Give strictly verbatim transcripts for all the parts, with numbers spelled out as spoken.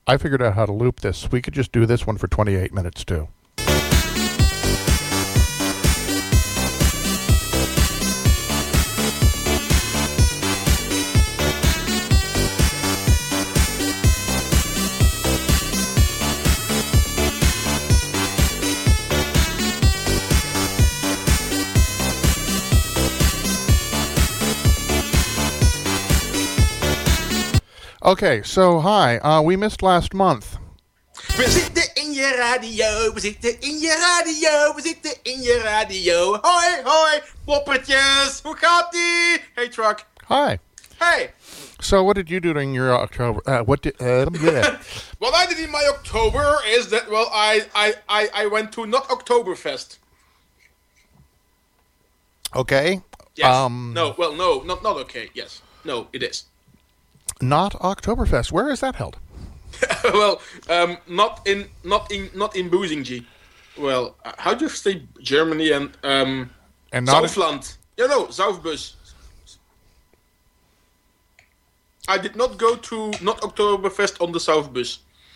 I figured out how to loop this. We could just do this one for twenty-eight minutes, too. Okay, so hi. Uh, we missed last month. We zitten in je radio, we zitten in je radio, we zitten in je radio. Hoi, hoi, poppertjes, hoe gaat-ie? Hey, Truck. Hi. Hey. So what did you do during your October? Uh, what did? Uh, yeah. What I did in my October is that, well, I, I, I, I went to not Oktoberfest. Okay. Yes. Um, no, well, no, not not okay. Yes. No, it is. Not Oktoberfest. Where is that held? well, um, not in not in not in Boozingy. Well, uh, how do you say Germany and um and not Southland? In... Yeah, no, Southbus. I did not go to not Oktoberfest on the Southbus.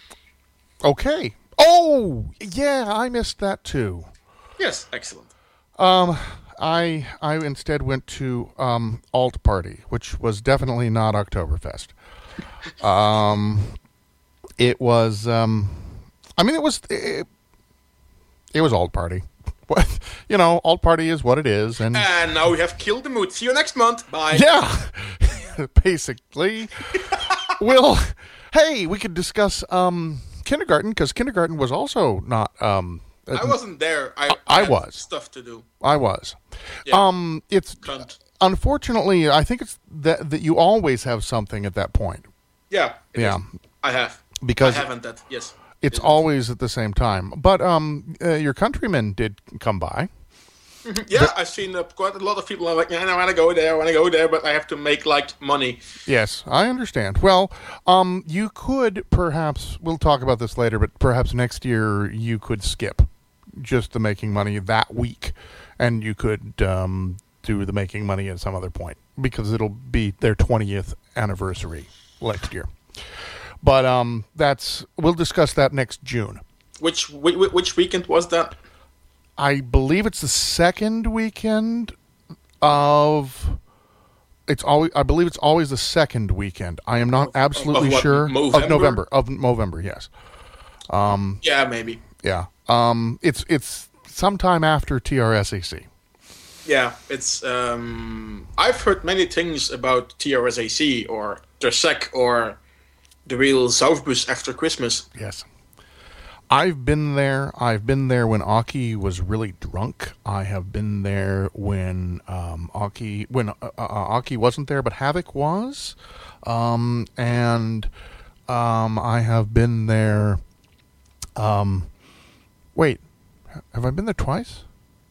Okay. Oh, yeah, I missed that too. Yes, excellent. Um, I I instead went to um Alt Party, which was definitely not Oktoberfest. um, it was um, I mean it was it, it was Alt Party. You know, Alt Party is what it is, and and now we have killed the mood. See you next month. Bye. Yeah, basically. Well, hey, we could discuss um kindergarten because kindergarten was also not um. I wasn't there. I, I, I I had was. stuff to do. I was. Yeah. Um, it's Cunt. Unfortunately, I think it's that that you always have something at that point. Yeah. it Yeah. is. I have. Because I haven't that. Yes. it's it always at the same time. But um, uh, your countrymen did come by. Yeah, but, I've seen uh, quite a lot of people are like, yeah, I want to go there, I want to go there, but I have to make, like, money. Yes, I understand. Well, um, you could perhaps, we'll talk about this later, but perhaps next year you could skip just the making money that week, and you could um, do the making money at some other point, because it'll be their twentieth anniversary next year. But um, that's, we'll discuss that next June. Which which, which weekend was that? I believe it's the second weekend of. It's always. I believe it's always the second weekend. I am not absolutely of what, sure Movember? of November. Of November, yes. Um, yeah, maybe. Yeah. Um, it's it's sometime after T R S A C. Yeah, it's. Um, I've heard many things about T R S A C or Ter Sec or the real Southbus after Christmas. Yes. I've been there. I've been there when Aki was really drunk. I have been there when um, Aki when uh, uh, Aki wasn't there, but Havoc was, um, and um, I have been there. Um, wait, have I been there twice?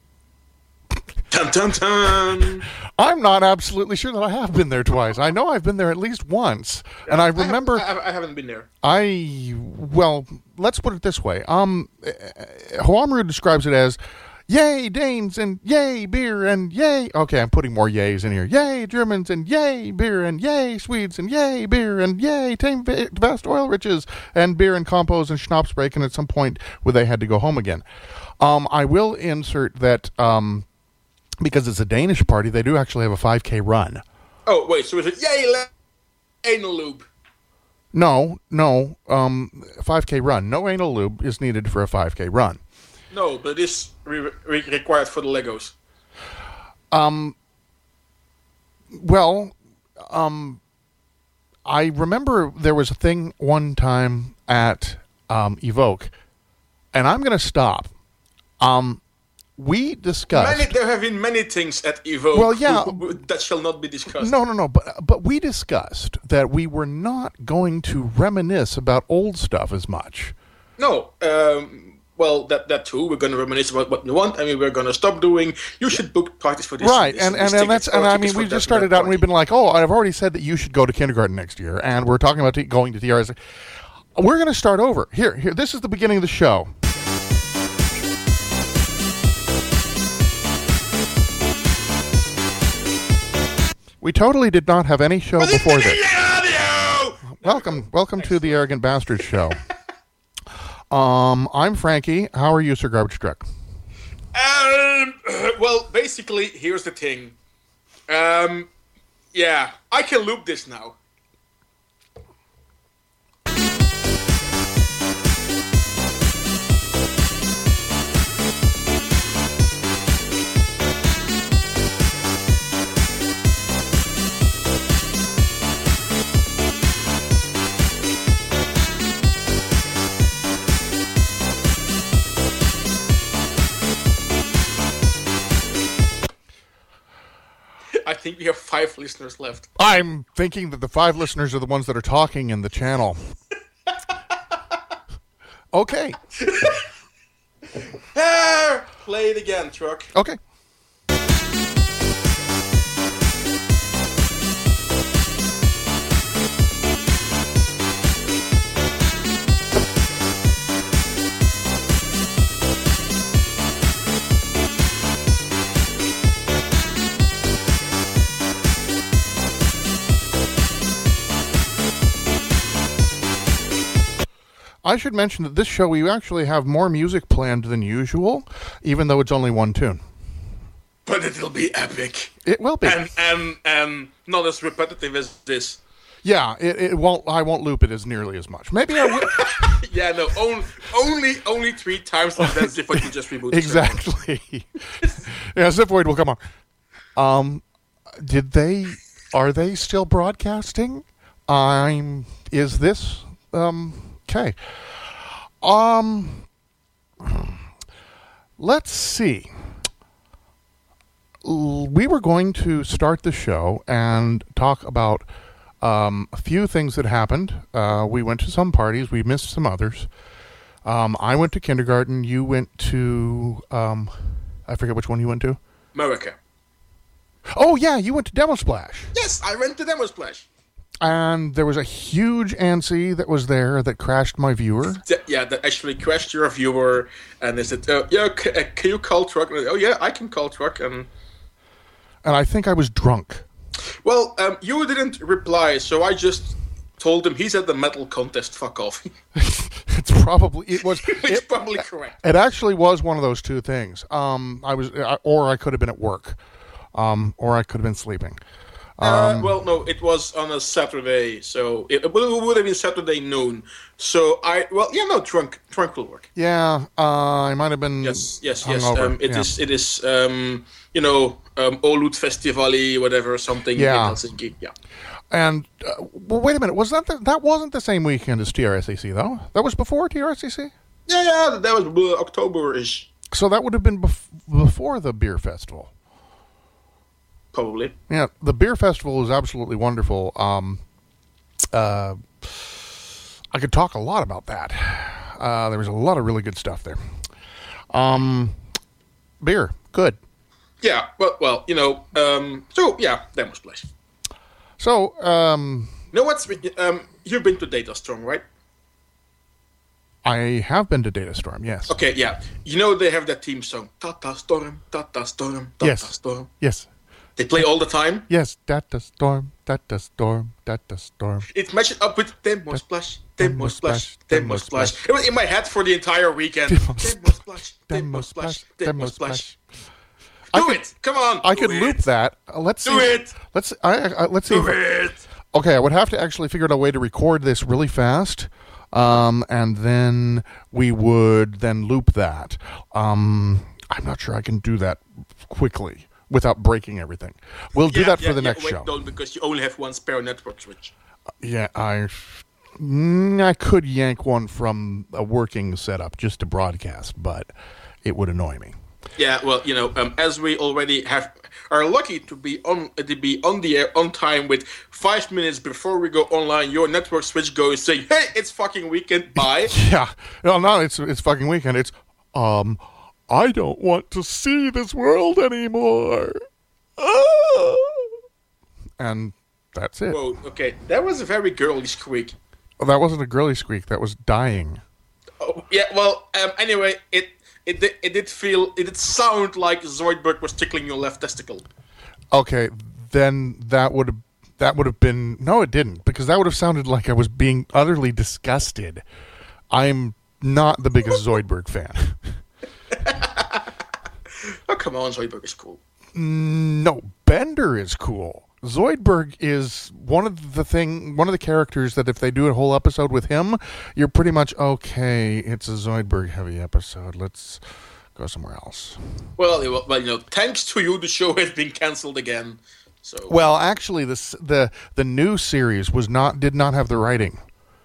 Dun, dun, dun. I'm not absolutely sure that I have been there twice. I know I've been there at least once, and I remember I, have, I haven't been there. I well, let's put it this way. Um, Hoamru describes it as, "Yay Danes and yay beer and yay." Okay, I'm putting more yays in here. Yay Germans and yay beer and yay Swedes and yay beer and yay tame vast oil riches and beer and compos and schnapps break. And at some point where they had to go home again. Um, I will insert that um. Because it's a Danish party, they do actually have a five K run. Oh, wait, so is it yay la- anal lube? No, no, um, five K run. No anal lube is needed for a five K run. No, but it is re- re- required for the Legos. Um, well, um, I remember there was a thing one time at um, Evoke, and I'm going to stop. Um... We discussed. Many, there have been many things at Evoke well, yeah, who, who, that shall not be discussed. No, no, no. But but we discussed that we were not going to reminisce about old stuff as much. No. Um, well, that that too. We're going to reminisce about what we want. I mean, we're going to stop doing. You should book parties for this. Right, this, and this and, and that's and I mean we just started out and we've been like, oh, I've already said that you should go to kindergarten next year, and we're talking about t- going to T R S. We're going to start over here. Here, this is the beginning of the show. We totally did not have any show before this. welcome, welcome to the Arrogant Bastards show. um, I'm Frankie. How are you, Sir Garbage Truck? Um, well, basically, here's the thing. Um, yeah, I can loop this now. I think we have five listeners left. I'm thinking that the five listeners are the ones that are talking in the channel. Okay. Ah, play it again, Truck. Okay. I should mention that this show, we actually have more music planned than usual, even though it's only one tune. But it'll be epic. It will be. And, and, and not as repetitive as this. Yeah, it, it won't. I won't loop it as nearly as much. Maybe I will. Yeah, no, only, only only three times, and then Zipvoid will just reboot. Exactly. Yeah, Zipvoid will come on. Um, did they, are they still broadcasting? I'm, is this, um... Okay. Um, let's see. We were going to start the show and talk about um, a few things that happened. Uh, we went to some parties. We missed some others. Um, I went to kindergarten. You went to, um, I forget which one you went to. America. Oh, yeah, you went to Demo Splash. Yes, I went to Demo Splash. And there was a huge ANSI that was there that crashed my viewer. Yeah, that actually crashed your viewer. And they said, oh, yeah, c- uh, can you call Truck? And I said, oh, yeah, I can call Truck. And and I think I was drunk. Well, um, you didn't reply, so I just told him he's at the metal contest. Fuck off. It's probably, it was. It's it, probably correct. It actually was one of those two things. Um, I was, or I could have been at work. Um, or I could have been sleeping. Uh, well, no, it was on a Saturday, so it, it would have been Saturday noon. So I, well, yeah, no, trunk, trunk will work. Yeah, uh, I might have been. Yes, yes, yes. hungover. Um, it yeah. is, it is, um, you know, um, Olut Festivali, whatever, something Yeah. in Helsinki. Yeah. And uh, well, wait a minute, was that the, that wasn't the same weekend as T R S A C though? That was before T R S A C. Yeah, yeah, that was uh, October-ish. So that would have been bef- before the beer festival. Probably. Yeah, the beer festival is absolutely wonderful. Um, uh, I could talk a lot about that. Uh, there was a lot of really good stuff there. Um, beer, good. Yeah, well, well, you know, um, so yeah, Demo Splash. So, um, You know what's, um, you've been to Data Storm, right? I have been to Data Storm, yes. Okay, yeah. You know they have that theme song, Data Storm, Data Storm, Data Yes. Storm. Yes. They play all the time. Yes, Data Storm, Data Storm, Data Storm. It matches up with Demo Splash, Demo Demo Splash, Splash, Demo Demo Splash. Splash. It was in my head for the entire weekend. Demo Demo Splash, Demo Demo Splash, Splash, Demo Demo Splash. Splash. I Do could- it! Come on! I do could it. loop that. Uh, let's Do see. it! Let's. I, I, let's see. Do if- it! Okay, I would have to actually figure out a way to record this really fast, um, and then we would then loop that. Um, I'm not sure I can do that quickly without breaking everything. We'll do Yeah, that yeah, for the yeah, next wait, show. Don't, because you only have one spare network switch. Yeah, I, mm, I could yank one from a working setup just to broadcast, but it would annoy me. Yeah, well, you know, um, as we already have are lucky to be on uh, to be on the air on time with five minutes before we go online, your network switch goes saying, "Hey, it's fucking weekend, bye." Yeah, no, no, it's it's fucking weekend. It's um, I don't want to see this world anymore. Ah! And that's it. Whoa, okay, that was a very girly squeak. Well, that wasn't a girly squeak. That was dying. Oh, yeah, well, um, anyway, it it did, it did feel it did sound like Zoidberg was tickling your left testicle. Okay, then that would That would have been... No, it didn't, because that would have sounded like I was being utterly disgusted. I'm not the biggest Zoidberg fan. Oh, come on, Zoidberg is cool. No, Bender is cool. Zoidberg is one of the thing, one of the characters that if they do a whole episode with him, you're pretty much, okay, it's a Zoidberg-heavy episode. Let's go somewhere else. Well, well, you know, thanks to you, the show has been cancelled again. So, well, actually, this the the new series was not did not have the writing.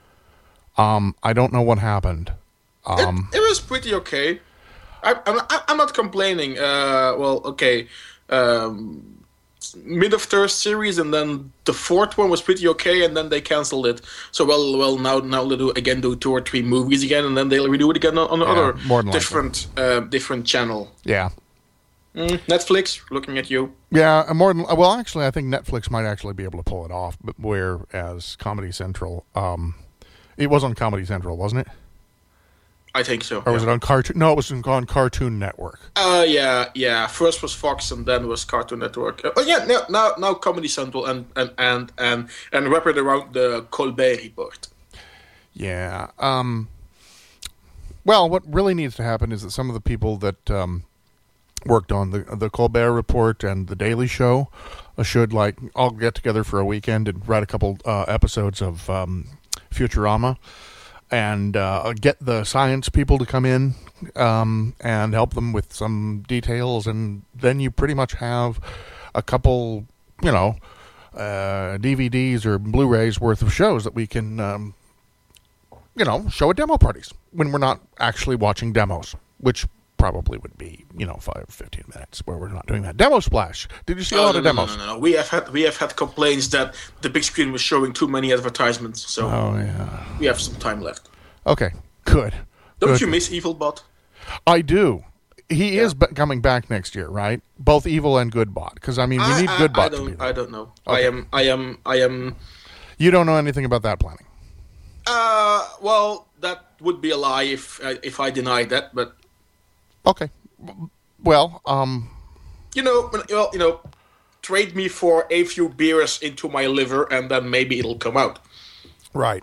Um, I don't know what happened. Um, it, it was pretty okay. I, I'm I'm not complaining. Uh, well, okay. Um, mid of third series, and then the fourth one was pretty okay, and then they canceled it. So well, well now now they'll do again do two or three movies again, and then they'll redo it again on, on yeah, another different uh, different channel. Yeah. Mm, Netflix, looking at you. Yeah, more than well, actually, I think Netflix might actually be able to pull it off, but whereas Comedy Central, um, it was on Comedy Central, wasn't it? I think so. Or was yeah. it on Cartoon? No, it was on Cartoon Network. Uh, yeah, yeah. First was Fox, and then was Cartoon Network. Uh, oh, yeah, now, now, now Comedy Central, and and and and and wrap it around the Colbert Report. Yeah. Um. Well, what really needs to happen is that some of the people that um, worked on the the Colbert Report and the Daily Show uh, should like all get together for a weekend and write a couple uh, episodes of um, Futurama. And uh, get the science people to come in um, and help them with some details, and then you pretty much have a couple, you know, uh, D V Ds or Blu-rays worth of shows that we can, um, you know, show at demo parties when we're not actually watching demos, which probably would be, you know, five or fifteen minutes where we're not doing that. Demo Splash. Did you see a oh, lot no, of no, demos? No, no, no. We have had we have had complaints that the big screen was showing too many advertisements. So oh yeah, we have some time left. Okay, good. Don't good. you miss Evilbot? I do. He yeah. is b- coming back next year, right? Both Evil and Goodbot, because I mean, we I, need I, Goodbot I to be don't. there. I don't know. Okay. I am. I am. I am. You don't know anything about that planning. Uh, well, that would be a lie if uh, if I denied that. But okay. Well, um, you know, well, you know, trade me for a few beers into my liver, and then maybe it'll come out. Right.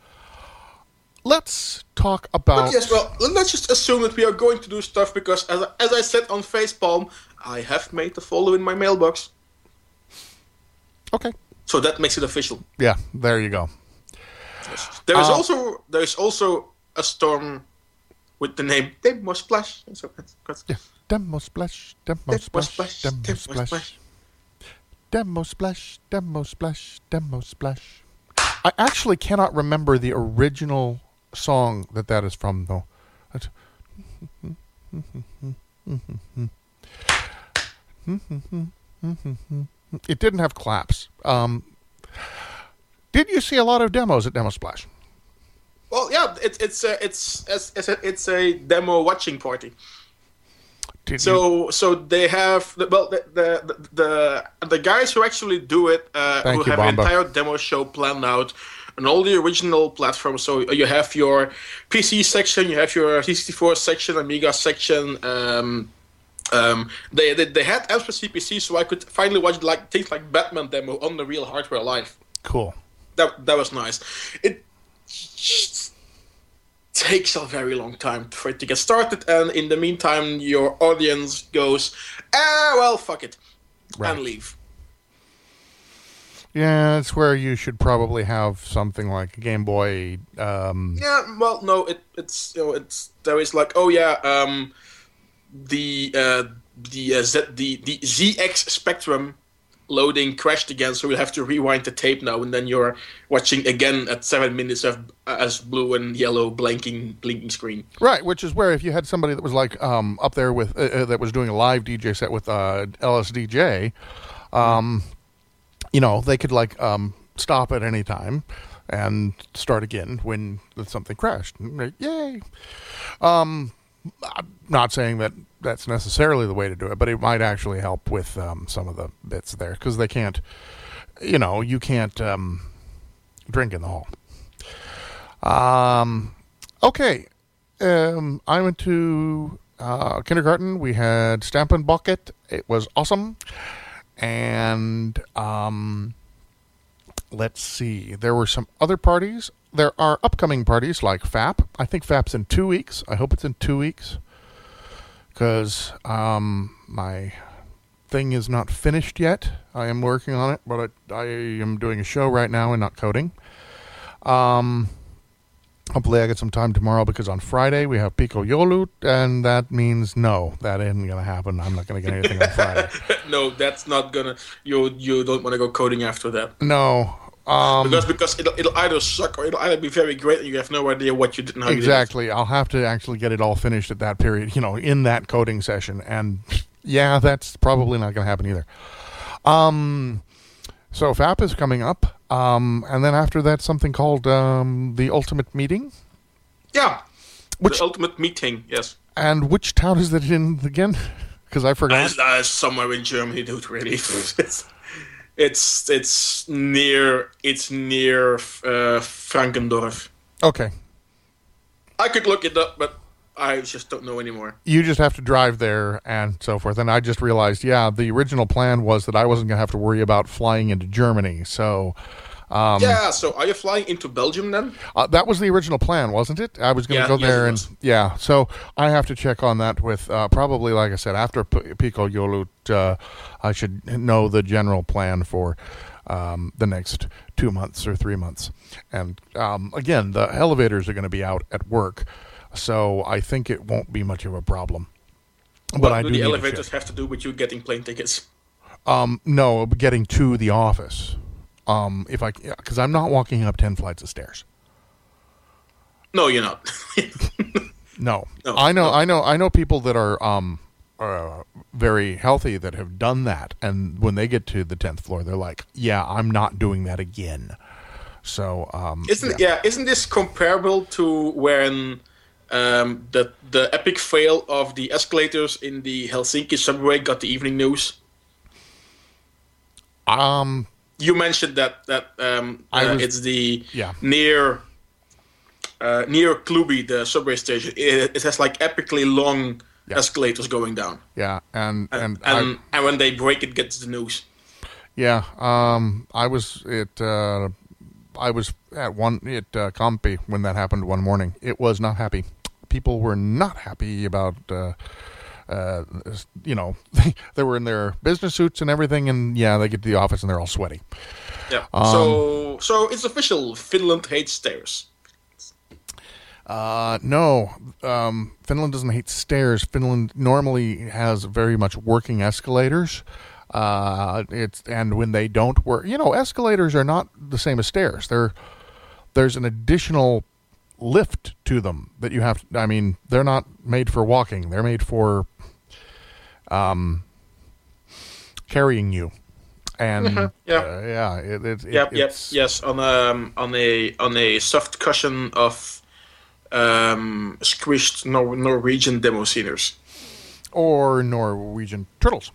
Let's talk about. But yes, well, let's just assume that we are going to do stuff because, as I, as I said on Facepalm, I have made the follow in my mailbox. Okay. So that makes it official. Yeah, there you go. Yes. There is uh, also there is also a storm with the name Demo Splash. So that's, that's yeah. Demo Splash, Demo, Demo Splash, Splash, Demo Demo Splash, Splash. Demo Splash, Demo Splash, Demo Splash. I actually cannot remember the original song that that is from, though. It didn't have claps. Um, did you see a lot of demos at Demo Splash? Well, yeah, it, it's a, it's it's it's a, it's a demo watching party. Did so you? so they have well the the the, the guys who actually do it uh, who you, have Bamba. an entire demo show planned out on all the original platforms. So you have your P C section, you have your sixty-four section, Amiga section. Um, um, they, they they had apps for C P C, so I could finally watch like things like Batman demo on the real hardware live. Cool. That that was nice. It just takes a very long time for it to get started, and in the meantime, your audience goes, ah, well, fuck it, Right. and leave. Yeah, it's where you should probably have something like a Game Boy. Um, Yeah, well, no, it it's you know it's there is like oh yeah, um, the uh, the uh, Z the the Z X Spectrum loading crashed again, so we'll have to rewind the tape now, and then you're watching again at seven minutes of uh, as blue and yellow blinking blinking screen. Right, which is where if you had somebody that was like um, up there with uh, uh, that was doing a live D J set with uh, L S D J, um, you know, they could like um, stop at any time and start again when something crashed. Yay! Um, I'm not saying that that's necessarily the way to do it, but it might actually help with um, some of the bits there because they can't, you know, you can't um, drink in the hall. Um, okay. Um, I went to uh, kindergarten. We had Stampin' Bucket. It was awesome. And um, let's see. There were some other parties. There are upcoming parties like F A P. I think F A P's in two weeks. I hope it's in two weeks. Because um, my thing is not finished yet. I am working on it, but I, I am doing a show right now and not coding. Um, hopefully I get some time tomorrow because on Friday we have Pico Yolut, and that means no, that isn't going to happen. I'm not going to get anything on Friday. No, that's not going to... You you don't want to go coding after that. No. Um, because because it'll, it'll either suck or it'll either be very great and you have no idea what you did and how exactly. you did it. I'll have to actually get it all finished at that period, you know, in that coding session. And yeah, that's probably not going to happen either. Um, so F A P is coming up. Um, and then after that, something called um, the Ultimate Meeting. Yeah. Which, the Ultimate Meeting, yes. And which town is that in again? Because I forgot. Uh, uh, somewhere in Germany, dude, really. it's, it's it's near it's near uh, Frankendorf. Okay. I could look it up, but I just don't know anymore. You just have to drive there and so forth. And I just realized, yeah, the original plan was that I wasn't going to have to worry about flying into Germany. So, um, yeah. So, are you flying into Belgium then? Uh, that was the original plan, wasn't it? I was going to yeah, go yes, there and was. yeah. So I have to check on that with uh, probably, like I said, after P- Pico Yolut, uh, I should know the general plan for um, the next two months or three months. And um, again, the elevators are going to be out at work. So I think it won't be much of a problem. But what I do do the need elevators to have to do with you getting plane tickets? Um, no, getting to the office. Um, if I, because I'm not walking up ten flights of stairs. No, you're not. no. no, I know, no. I know, I know people that are um, uh, very healthy that have done that, and when they get to the tenth floor, they're like, "Yeah, I'm not doing that again." So, um, isn't yeah. yeah, isn't this comparable to when? Um, the the epic fail of the escalators in the Helsinki subway got the evening news. Um, you mentioned that that um, uh, was, it's the yeah. near uh, near Klubi, the subway station. It, it has like epically long yeah. escalators going down. Yeah, and and and and, I, and when they break, it gets the news. Yeah, um, I was it. Uh, I was at one at uh, Compi when that happened one morning. It was not happy. People were not happy about, uh, uh, you know, they, they were in their business suits and everything, and yeah, they get to the office and they're all sweaty. Yeah. Um, so, so it's official. Finland hates stairs. Uh, no, um, Finland doesn't hate stairs. Finland normally has very much working escalators. Uh, it's and when they don't work, you know, escalators are not the same as stairs. They're there's an additional lift to them that you have to, I mean, they're not made for walking. They're made for um, carrying you. And mm-hmm. yeah, uh, yeah, it, it, it, yep, yep, it's, yes, on um on a on a soft cushion of um squished Nor- Norwegian democeners or Norwegian turtles.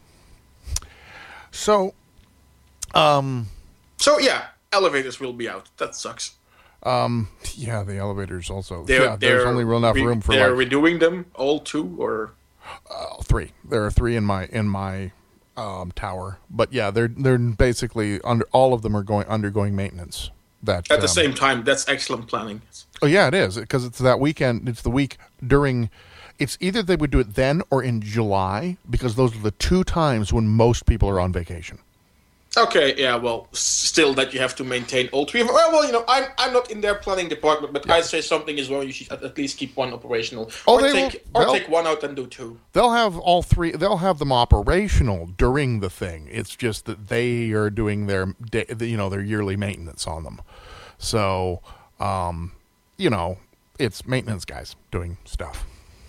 So, um, so yeah, elevators will be out. That sucks. Um, yeah, the elevators also. They're, yeah, there's they're only enough re- room for they're like redoing them all two or uh, three. There are three in my in my um, tower, but yeah, they're they're basically under all of them are going undergoing maintenance. That at the um, same time, that's excellent planning. Oh yeah, it is because it's that weekend. It's the week during. It's either they would do it then or in July because those are the two times when most people are on vacation. Okay, yeah, well, still that you have to maintain all three of them. Well, well, you know, I'm I'm not in their planning department, but yeah. I'd say something is wrong. You should at least keep one operational, oh, or they take will, or take one out and do two. They'll have all three. They'll have them operational during the thing. It's just that they are doing their, you know, their yearly maintenance on them. So, um, you know, it's maintenance guys doing stuff.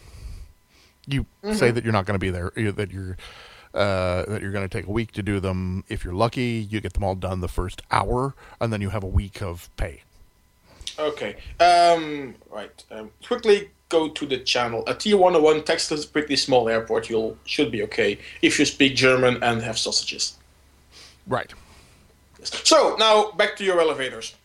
You mm-hmm. say that you're not going to be there, that you're. Uh, that you're going to take a week to do them. If you're lucky, you get them all done the first hour, and then you have a week of pay. Okay. Um, right. Um, quickly go to the channel. A T one oh one Texas is a pretty small airport. You should be okay if you speak German and have sausages. Right. Yes. So, now back to your elevators.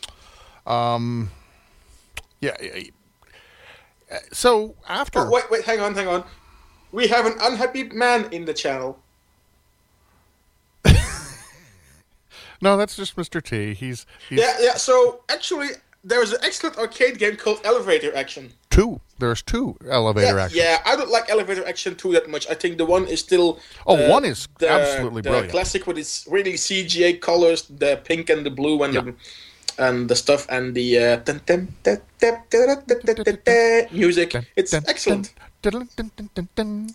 Um. Yeah. yeah. So, after... Oh, wait, wait, hang on, hang on. We have an unhappy man in the channel. No, that's just Mister T. He's, he's Yeah, yeah. So actually, there is an excellent arcade game called Elevator Action. two. There's two elevator Yeah, action. yeah, I don't like Elevator Action two that much. I think the one is still. Oh, uh, one is the, absolutely the brilliant. classic with its really C G A colors, the pink and the blue and Yeah. the and the stuff and the uh, dun, dun, dun, dun, dun, dun, dun, dun, dun, dun, music. Dun, It's dun, excellent. dun, dun, dun, dun, dun.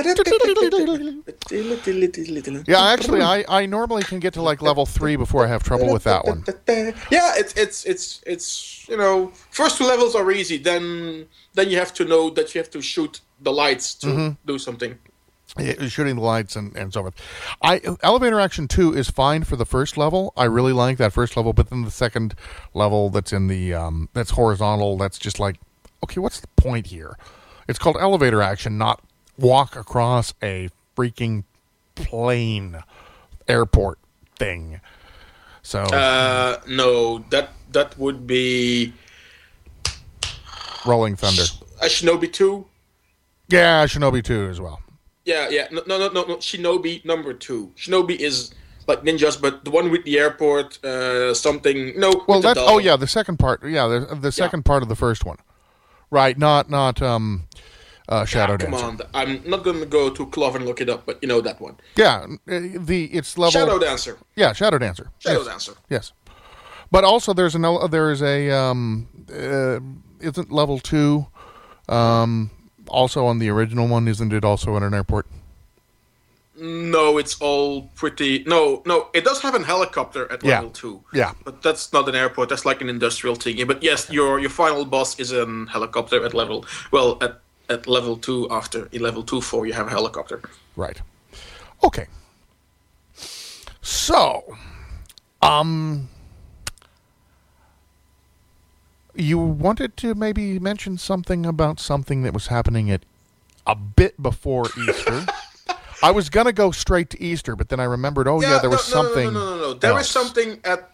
Yeah, actually, I, I normally can get to like level three before I have trouble with that one. Yeah, it's it's it's it's you know, first two levels are easy. Then then you have to know that you have to shoot the lights to Mm-hmm. do something. Yeah, shooting the lights and, and so forth. I Elevator Action two is fine for the first level. I really like that first level, but then the second level that's in the um, that's horizontal, that's just like, okay, what's the point here? It's called Elevator Action, not walk across a freaking plane airport thing. So Uh, no, that that would be Rolling Thunder. a Shinobi two. Yeah, Shinobi two as well. Yeah, yeah. No, no, no, no, no. Shinobi number two. Shinobi is like ninjas, but the one with the airport, uh, something. No. Well, with the that's doll. oh yeah, the second part. Yeah, the the second part of the first one. Right, not not um, uh, Shadow Ah, come Dancer. on, I'm not gonna go to Clove and look it up, but you know that one. Yeah, uh, the it's level. Shadow Dancer. Yeah, Shadow Dancer. Shadow yes. Dancer. Yes, but also there's an el- there is a um, uh, isn't level two, um, also on the original one, isn't it? Also in an airport. No, it's all pretty. No, no, it does have a helicopter at Yeah. level two. Yeah. But that's not an airport. That's like an industrial thing. But yes, your your final boss is a helicopter at level. Well, at at level two. After in level two, four, you have a helicopter. Right. Okay. So, um, you wanted to maybe mention something about something that was happening at a bit before Easter. I was gonna go straight to Easter, but then I remembered. Oh yeah, there was no, no, something. No, no, no, no, no. There else. is something at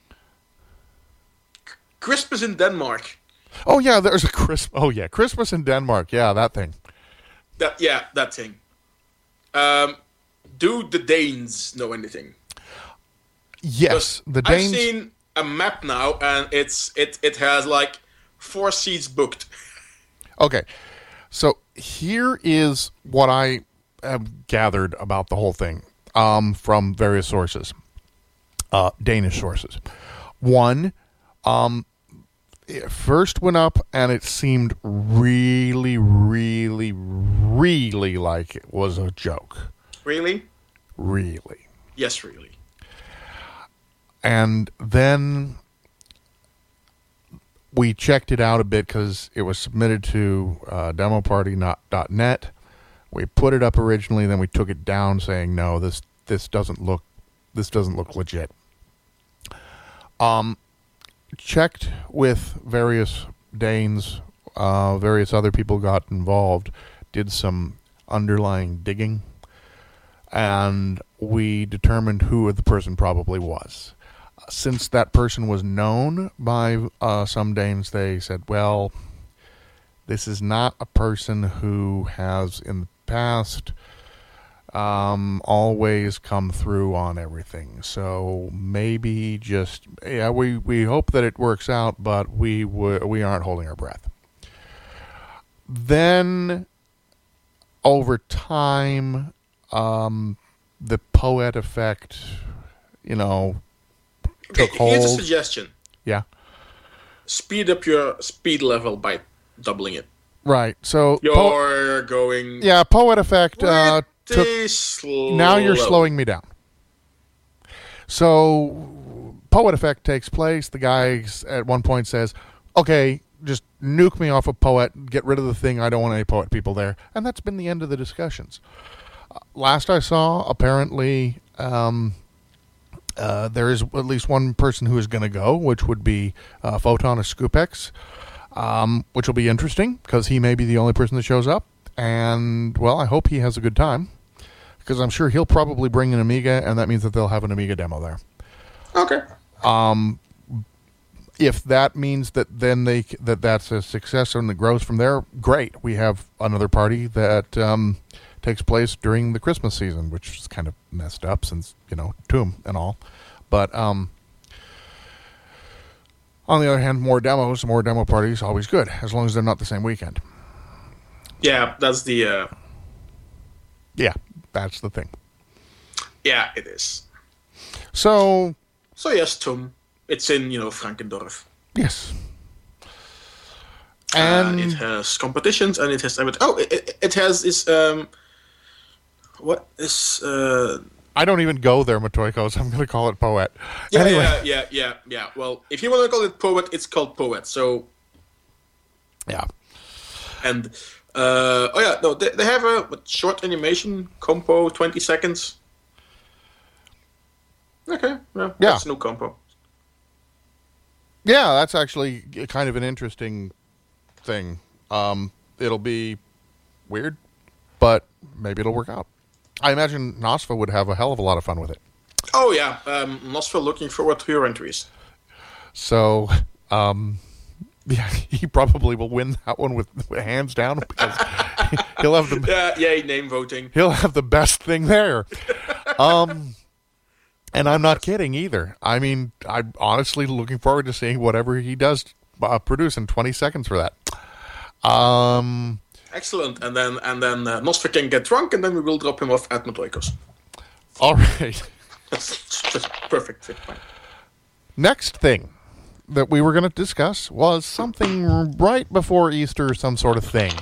Christmas in Denmark. Oh yeah, there's a Christmas. Oh yeah, Christmas in Denmark. Yeah, that thing. That yeah, that thing. Um, do the Danes know anything? Yes, the Danes. I've seen a map now, and it's it it has like four seats booked. Okay, so here is what I have gathered about the whole thing um, from various sources, uh, Danish sources. One, um, it first went up, and it seemed really, really, really like it was a joke. Really? Really. Yes, really. And then we checked it out a bit because it was submitted to uh, demo party dot net. We put it up originally, then we took it down, saying no, this this doesn't look this doesn't look legit. Um, checked with various Danes, uh, various other people got involved, did some underlying digging, and we determined who the person probably was. Since that person was known by uh, some Danes, they said, well, this is not a person who has in the past um, always come through on everything. So maybe just, yeah, we, we hope that it works out, but we w- we aren't holding our breath. Then, over time, um, the poet effect, you know, Okay, took hold. here's a suggestion. Yeah. Speed up your speed level by doubling it. Right. So You're po- going yeah, poet effect uh, took. pretty slow. Now you're slowing me down. So poet effect takes place. The guy at one point says, "Okay, just nuke me off of poet. Get rid of the thing. I don't want any poet people there." And that's been the end of the discussions. Uh, last I saw, apparently. Um, Uh, there is at least one person who is going to go, which would be uh, Photon of Scoopex, um, which will be interesting because he may be the only person that shows up. And, well, I hope he has a good time because I'm sure he'll probably bring an Amiga, and that means that they'll have an Amiga demo there. Okay. Um, if that means that then they that that's a success and it grows from there, great. We have another party that um, takes place during the Christmas season, which is kind of messed up since, you know, Tomb and all. But um, on the other hand, more demos, more demo parties, always good, as long as they're not the same weekend. Yeah, that's the... Uh... Yeah, that's the thing. Yeah, it is. So... So yes, Tom. It's in, you know, Frankendorf. Yes. And... Uh, it has competitions, and it has... Oh, it, it, it has this... Um, what is... Uh... I don't even go there, Matoiko, so I'm going to call it Poet. Yeah, anyway. yeah, yeah, yeah, yeah. Well, if you want to call it Poet, it's called Poet, so... Yeah. And... Uh, oh yeah, no, they, they have a what, short animation, compo, twenty seconds. Okay, yeah, yeah. That's no compo. Yeah, that's actually kind of an interesting thing. Um, it'll be weird, but maybe it'll work out. I imagine Nosfa would have a hell of a lot of fun with it. Oh yeah, um, Nosfa looking forward to your entries. So, um... yeah, he probably will win that one with, with hands down because he'll have the yeah, yeah, name voting. He'll have the best thing there. Um, and I'm not kidding either. I mean, I'm honestly looking forward to seeing whatever he does uh, produce in twenty seconds for that. Um, excellent, and then and then uh, Nosfer can get drunk, and then we will drop him off at Matoikos. All right, that's just perfect fit. Fine. Next thing that we were going to discuss was something right before Easter, some sort of thing.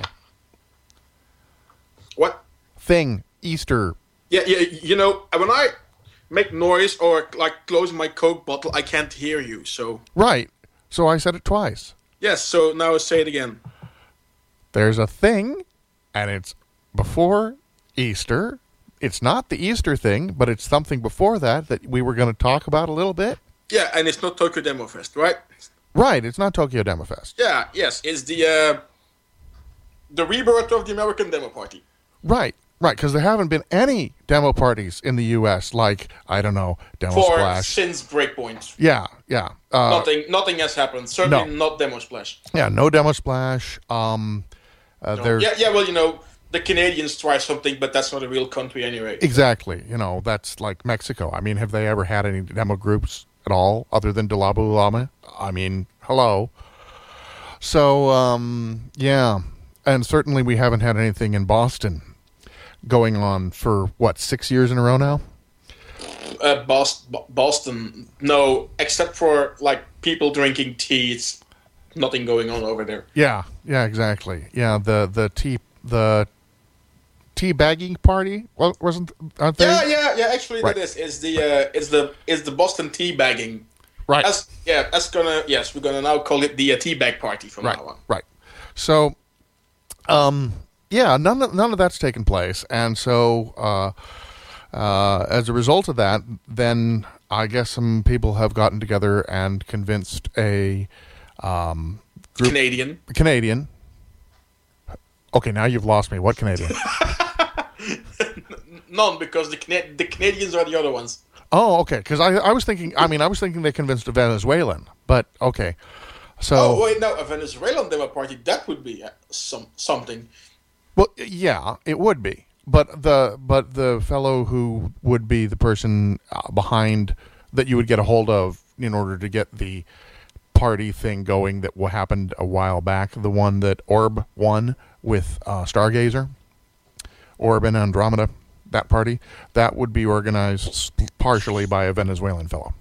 What? Thing. Easter. Yeah, yeah, you know, when I make noise or, like, close my Coke bottle, I can't hear you, so... Right. So I said it twice. Yes, so now say it again. There's a thing, and it's before Easter. It's not the Easter thing, but it's something before that that we were going to talk about a little bit. Yeah, and it's not Tokyo Demo Fest, right? Right, it's not Tokyo Demo Fest. Yeah, yes, it's the uh, the rebirth of the American Demo Party. Right, right, because there haven't been any demo parties in the U S like, I don't know, Demo For Splash. since Breakpoint. Yeah, yeah. Uh, nothing Nothing has happened. Certainly no. not Demo Splash. Yeah, no Demo Splash. Um, uh, no. there's... Yeah, yeah, well, you know, the Canadians try something, but that's not a real country anyway. Exactly. You know, that's like Mexico. I mean, have they ever had any demo groups at all other than Delabu Lama? I mean, hello. So, um, yeah. And certainly we haven't had anything in Boston going on for, what, six years in a row now? Uh, Boston, Boston, no, except for, like, people drinking tea, it's nothing going on over there. Yeah, yeah, exactly. Yeah, the, the tea, the tea bagging party, well, wasn't, aren't they? Yeah, yeah, yeah, actually right. that is. It's the, uh, it's the, it's the Boston tea bagging. Right. That's, yeah, that's gonna, yes, we're gonna now call it the uh, tea bag party from right. now on. Right. So, um, yeah, none of, none of that's taken place. And so, uh, uh, as a result of that, then I guess some people have gotten together and convinced a, um, group, Canadian. Canadian. Okay, now you've lost me. What Canadian? None, because the Cana- the Canadians are the other ones. Oh, okay. Because I, I was thinking, I mean, I was thinking they convinced a Venezuelan, but okay. So, oh wait, no, a Venezuelan demo party, that would be uh, some something. Well, yeah, it would be, but the but the fellow who would be the person uh, behind that you would get a hold of in order to get the party thing going that happened a while back, the one that Orb won with uh, Stargazer, Orb and Andromeda, that party, that would be organized partially by a Venezuelan fellow.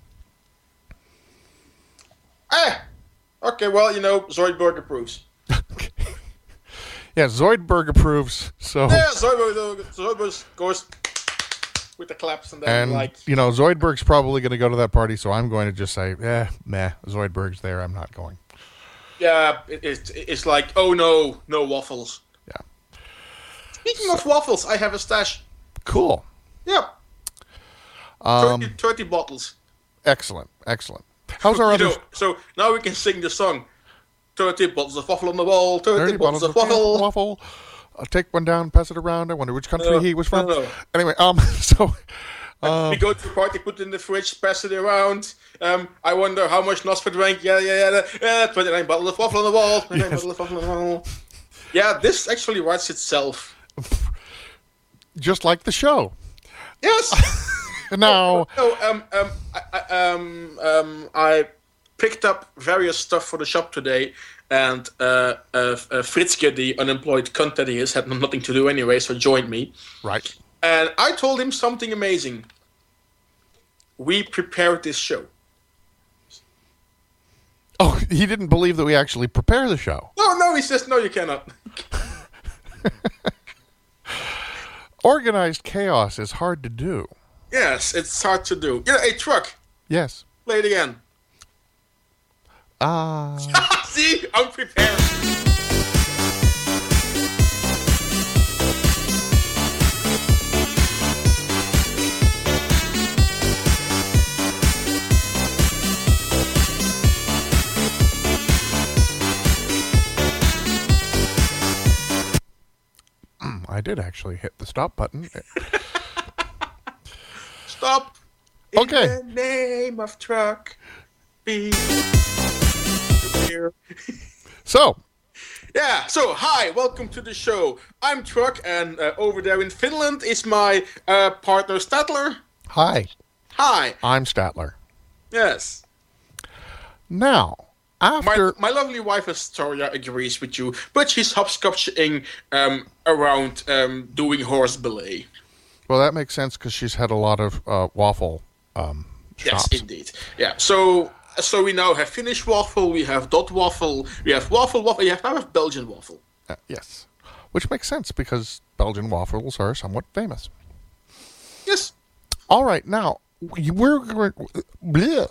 Ah, okay, well, you know, Zoidberg approves. Yeah, Zoidberg approves, so... Yeah, Zoidberg, Zoidberg goes with the claps and then, and, like... you know, Zoidberg's probably going to go to that party, so I'm going to just say, eh, meh, Zoidberg's there, I'm not going. Yeah, it, it, it's like, oh no, no waffles. Yeah. Speaking of waffles, I have a stash. Cool. Yeah. Um, thirty, thirty bottles. Excellent, excellent. How's our You other... know, so now we can sing the song. thirty bottles of waffle on the wall, thirty, thirty bottles, bottles of waffle. waffle. I'll take one down, pass it around. I wonder which country No, he was from. no, no. Anyway, um, so... Um, we go to the party, put it in the fridge, pass it around. Um, I wonder how much Nosfer drank. Yeah, yeah, yeah. yeah twenty-nine bottles of waffle on the wall. twenty-nine Yes. bottles of waffle on the wall. Yeah, this actually writes itself. just like the show. Yes. No. No, um, um, I, I, um, um, I picked up various stuff for the shop today, and uh, uh, uh, Fritzke, the unemployed cunt that he is, had nothing to do anyway, so joined me. Right. And I told him something amazing. We prepared this show. Oh, he didn't believe that we actually prepare the show. No, no, he says, no, you cannot. Organized chaos is hard to do. Yes, it's hard to do. You know, a truck. Yes. Play it again. Ah. Uh... See? I'm prepared. I did actually hit the stop button. Stop. Okay. In the name of truck. Be here. So. Yeah, so hi, welcome to the show. I'm Truck, and uh, over there in Finland is my uh, partner Statler. Hi. Hi. I'm Statler. Yes. Now, after... My, my lovely wife Astoria agrees with you, but she's hopscotching um, around um, doing horse ballet. Well, that makes sense because she's had a lot of uh, waffle um, shops. Yes, indeed. Yeah, so so we now have Finnish waffle, we have dot waffle, we have waffle waffle, we have now have Belgian waffle. Uh, yes, which makes sense because Belgian waffles are somewhat famous. Yes. All right, now, we're... we're bleh.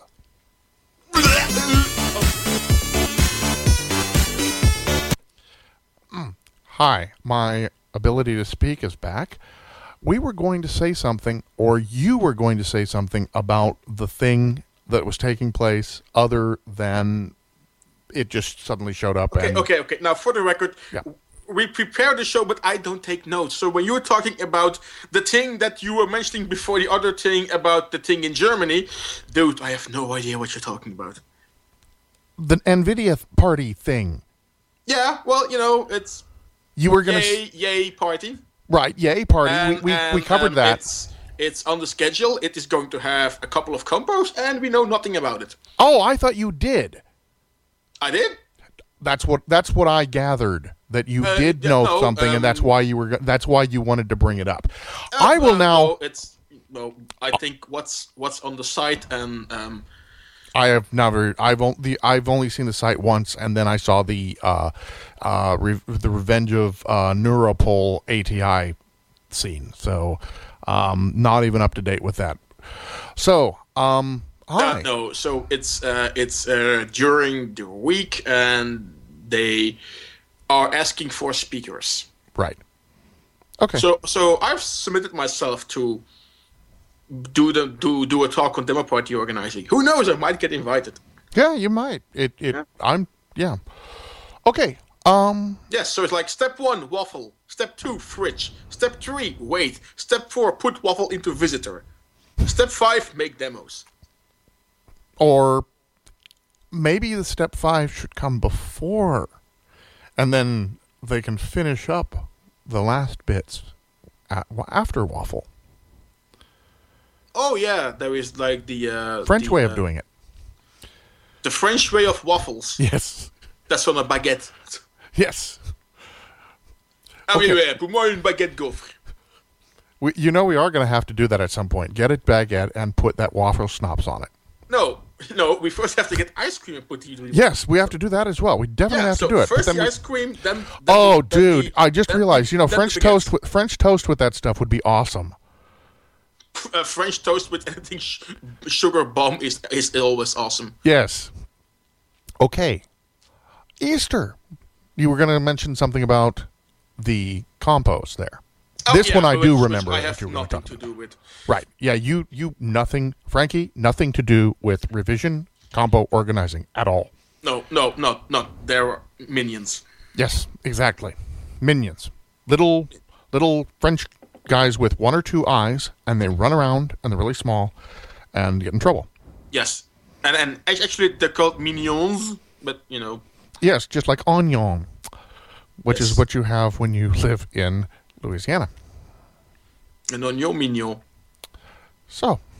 Mm. Hi, my ability to speak is back. We were going to say something, or you were going to say something about the thing that was taking place other than it just suddenly showed up. Okay, and, okay, okay. Now, for the record, yeah. we prepare the show, but I don't take notes. So when you were talking about the thing that you were mentioning before the other thing about the thing in Germany, dude, I have no idea what you're talking about. The NVIDIA party thing. Yeah, well, you know, it's... You were going to... Yay, yay party. Right, yay party. And, we we, and, we covered um, that. It's, it's on the schedule. It is going to have a couple of compos, and we know nothing about it. Oh, I thought you did. I did? That's what that's what I gathered, that you uh, did yeah, know no, something, um, and that's why you were that's why you wanted to bring it up. Uh, I will uh, now. No, it's no. I think what's what's on the site, and um, I have never. I've only I've only seen the site once, and then I saw the uh, uh, re- the Revenge of uh, Neuropol A T I scene. So, um, not even up to date with that. So, um, hi. Uh, no, so it's uh, it's uh, during the week, and they are asking for speakers. Right. Okay. So so I've submitted myself to do the do do a talk on Demo Party organizing. Who knows? I might get invited. Yeah, you might. It it. Yeah. I'm. Yeah. Okay. Um. Yes. So it's like step one, waffle. Step two, fridge. Step three, wait. Step four, put waffle into visitor. Step five, make demos. Or maybe the step five should come before, and then they can finish up the last bits at, after waffle. Oh yeah, there is like the uh, French the, way of uh, doing it. The French way of waffles. Yes. That's on a baguette. Yes. Ah oui, Okay. ouais, pour moi une baguette gaufre. We, you know we are going to have to do that at some point. Get it baguette and put that waffle schnapps on it. No, no, we first have to get ice cream and put it. Yes, we have to do that as well. We definitely Yeah, have so to do it. but first then the we- ice cream, then. then oh, the, then dude! the- I just then realized. the- You know, then French the toast baguette. with French toast with that stuff would be awesome. Uh, French toast with anything sh- sugar bomb is is always awesome. Yes. Okay. Easter. You were going to mention something about the compost there. Oh, this yeah, one I which- do which remember. I what have you were gonna nothing talk to about. do with. Right. Yeah, you, you, nothing, Frankie, nothing to do with revision, compo organizing at all. No, no, no, no. They're minions. Yes, exactly. Minions. Little, little French guys with one or two eyes, and they run around, and they're really small, and get in trouble. Yes, and and act- actually they're called minions, but you know. Yes, just like oignon, which Yes. is what you have when you live in Louisiana. An oignon mignon. So,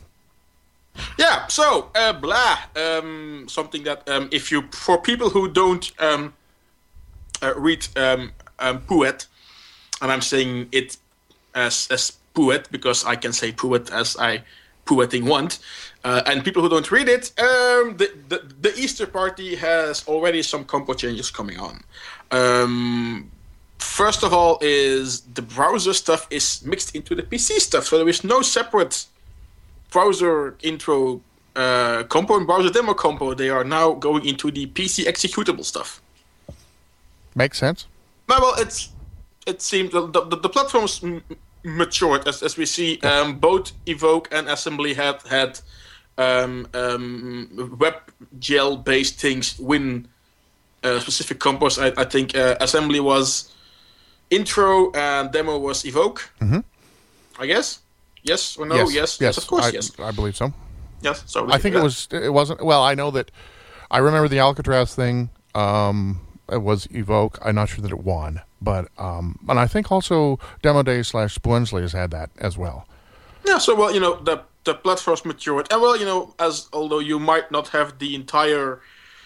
Yeah, so, uh, blah, um, something that, um, if you, for people who don't um, uh, read um, um, Puet, and I'm saying it as, as Puet because I can say Puet as I Pueting want, uh, and people who don't read it, um, the, the, the Easter party has already some compo changes coming on. Um, first of all is the browser stuff is mixed into the P C stuff, so there is no separate browser intro uh, compo and browser demo compo. They are now going into the P C executable stuff. Makes sense. No, well, it's it seems the the, the platforms m- matured as as we see. Um, both Evoke and Assembly had had um, um, WebGL based things win uh, specific compos. I, I think uh, Assembly was intro and demo was Evoke. Mm-hmm. I guess. Yes or no? Yes, Yes, yes, yes, of course, I, yes. I believe so. Yes, so I think it was. It wasn't. Well, I know that. I remember the Alcatraz thing. Um, it was Evoke. I'm not sure that it won, but um, and I think also Demo Day slash Spoonsley has had that as well. Yeah. So well, you know, the the platforms matured, and well, you know, as although you might not have the entire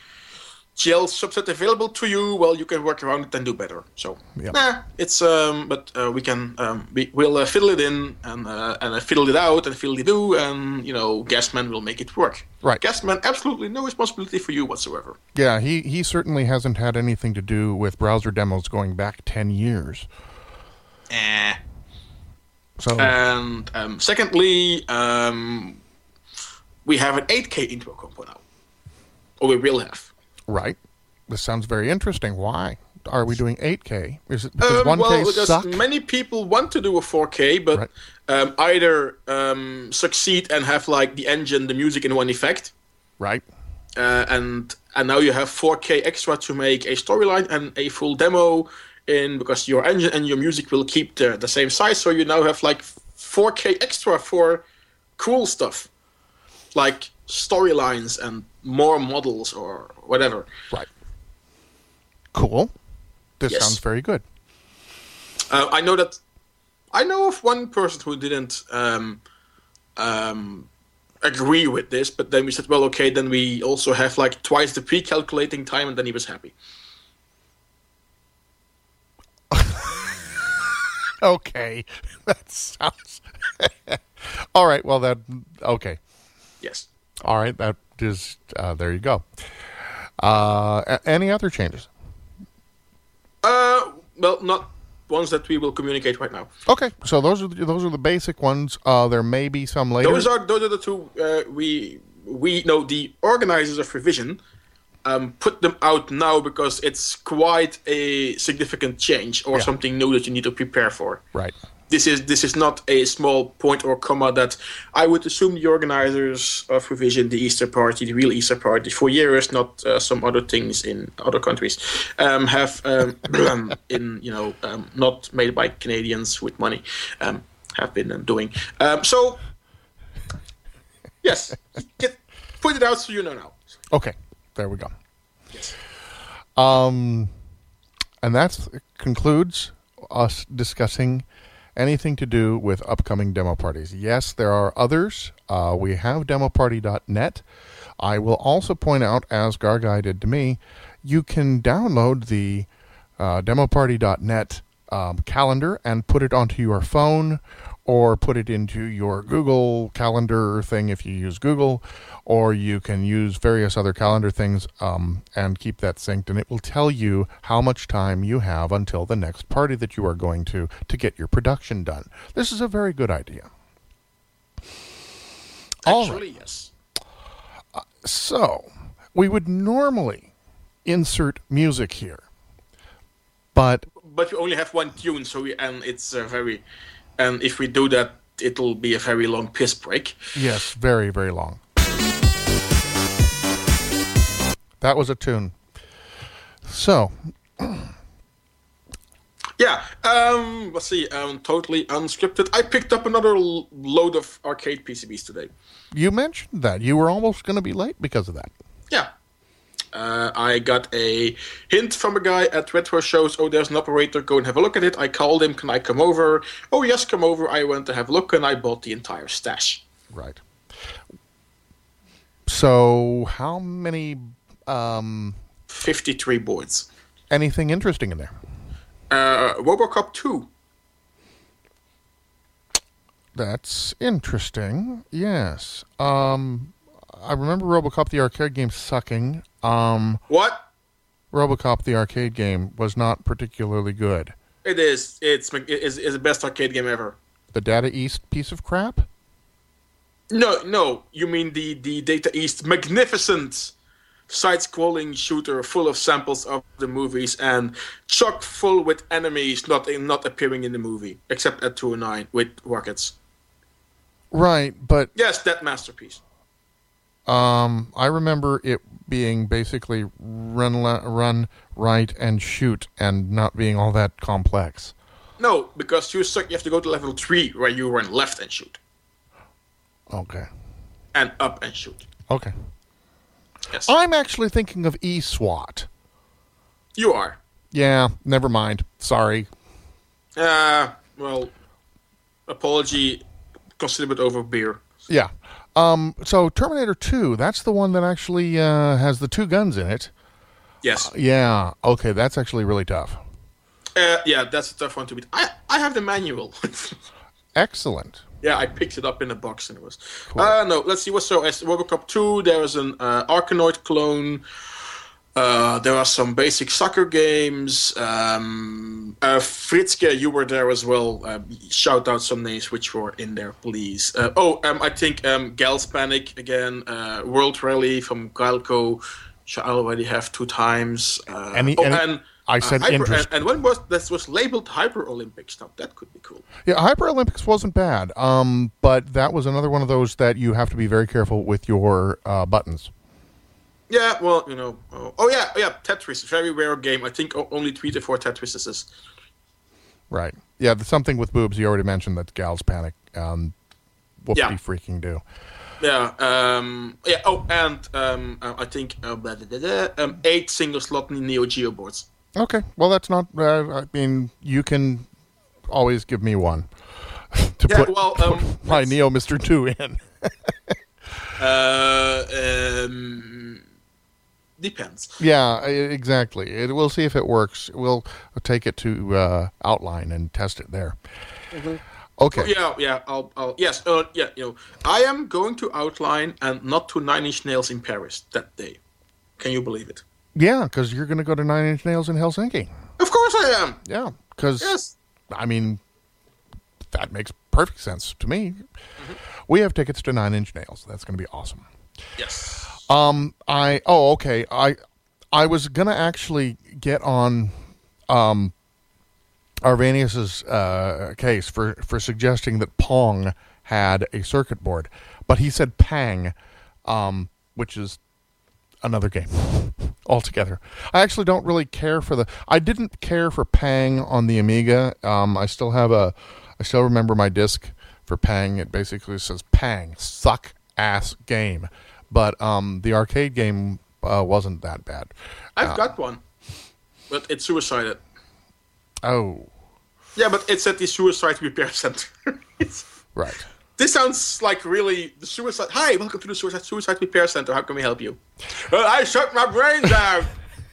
G L subset available to you, well, you can work around it and do better. So, Yep. nah, it's um, but uh, we can um, we will uh, fiddle it in and uh, and uh, fiddle it out and fiddle it do, and you know, Gasman will make it work. Right. Gasman, absolutely no responsibility for you whatsoever. Yeah, he he certainly hasn't had anything to do with browser demos going back ten years. Eh. So And um, secondly, um, we have an eight K intro compo now, or we will have. right, this sounds very interesting. Why are we doing eight K? Is it because Um, one K well, because suck? many people want to do a four K, but Right. um, either um, succeed and have like the engine, the music in one effect, Right. uh, and and now you have four K extra to make a storyline and a full demo in because your engine and your music will keep the, the same size. So you now have like four K extra for cool stuff, like storylines and more models or whatever. Right. Cool. This Yes. sounds very good. Uh, I know that I know of one person who didn't um, um, agree with this, but then we said, well, okay, then we also have like twice the pre-calculating time, and then he was happy. Okay. That sounds. All right. Well, that. Okay. Yes. All right. That is. Uh, there you go. Uh, a- any other changes? Uh, well, not ones that we will communicate right now. Okay. So those are the, those are the basic ones. Uh, there may be some later. Those are those are the two uh, we we know the organizers of Revision um, put them out now because it's quite a significant change or Yeah. something new that you need to prepare for. Right. This is this is not a small point or comma that I would assume the organizers of Revision, the Easter Party, the real Easter Party, for years, not uh, some other things in other countries, um, have um, in you know um, not made by Canadians with money, um, have been um, doing. Um, so yes, get, put it out so you know now. Okay. There we go. Yes. Um, and that concludes us discussing anything to do with upcoming demo parties. Yes, there are others. Uh, we have demo party dot net. I will also point out, as Garguy did to me, you can download the uh, demo party dot net um, calendar and put it onto your phone or put it into your Google Calendar thing if you use Google, or you can use various other calendar things um, and keep that synced, and it will tell you how much time you have until the next party that you are going to to get your production done. This is a very good idea. All right. Actually, yes. So, we would normally insert music here, but But we only have one tune, so we, and it's uh, very, and if we do that, it'll be a very long piss break. yes, very, very long. That was a tune. So, Yeah, um, let's see, um, totally unscripted. I picked up another l- load of arcade P C Bs today. you mentioned that. You were almost going to be late because of that. Yeah. Uh, I got a hint from a guy at Retro Shows, oh, there's an operator, go and have a look at it. I called him, can I come over? Oh, yes, come over. I went to have a look, and I bought the entire stash. Right. So how many, um, fifty-three boards. anything interesting in there? Uh, RoboCop two. That's interesting. Yes. Um, I remember RoboCop the arcade game sucking. Um, What? RoboCop the arcade game was not particularly good. It is. It's it is is the best arcade game ever. The Data East piece of crap? No, no. You mean the the Data East magnificent side-scrolling shooter full of samples of the movies and chock full with enemies not not appearing in the movie except at two oh nine with rockets. Right, but Yes, that masterpiece. um, I remember it being basically run, le- run, right, and shoot, and not being all that complex. No, because you suck. You have to go to level three where you run left and shoot, Okay. and up and shoot. Okay. Yes, I'm actually thinking of E-SWAT. you are. Yeah, never mind. Sorry. Uh, well, apology. Consider it over beer. Yeah. Um, so Terminator two, that's the one that actually uh, has the two guns in it. Yes. Yeah. Okay, that's actually really tough. Uh, yeah, that's a tough one to beat. I I have the manual. Excellent. Yeah, I picked it up in a box and it was. Uh, no, let's see what's so. As RoboCop two, there was an uh, Arkanoid clone. Uh, there are some basic soccer games. Um, uh, Fritzke, you were there as well. Uh, shout out some names which were in there, please. Uh, oh, um, I think um, Gals Panic again. Uh, World Rally from Galco, which I already have two times. Uh, Any- oh, any- and I said uh, Hyper, interest. And, and when was this was labeled Hyper Olympics? Now that could be cool. Yeah, Hyper Olympics wasn't bad, um, but that was another one of those that you have to be very careful with your uh, buttons. Yeah, well, you know. Oh, oh yeah, oh, yeah. Tetris, very rare game. I think o- only three to four Tetrises. Right. Yeah, the something with boobs, you already mentioned that Gals Panic. Um, whoopty Yeah. freaking do. Yeah, um, yeah. Oh, and um, uh, I think uh, blah, blah, blah, blah, um, eight single slot Neo Geo boards. Okay, well, that's not, uh, I mean, you can always give me one to Yeah, put well, um, my let's- Neo Mister two in. Uh, um, depends. Yeah, I- exactly. It, we'll see if it works. We'll take it to uh, Outline and test it there. Okay. Oh, yeah, yeah. I'll, I'll. Yes. Uh, yeah. You know, I am going to Outline and not to Nine Inch Nails in Paris that day. Can you believe it? Yeah, because you're going to go to Nine Inch Nails in Helsinki. Of course I am. Yeah, because, Yes. I mean, that makes perfect sense to me. We have tickets to Nine Inch Nails. That's going to be awesome. Yes. Um, I oh okay. I I was gonna actually get on um Arvanius's uh, case for for suggesting that Pong had a circuit board, but he said Pang, um, which is another game altogether. I actually don't really care for the. I didn't care for Pang on the Amiga. Um, I still have a. I still remember my disc for Pang. It basically says Pang, suck ass game. But um, the arcade game uh, wasn't that bad. I've Uh, got one, but it's suicided. Oh, Yeah, but it's at the suicide repair center. It's- right. this sounds like really the suicide. Hi, welcome to the suicide suicide repair center. How can we help you? Uh, I shut my brains out.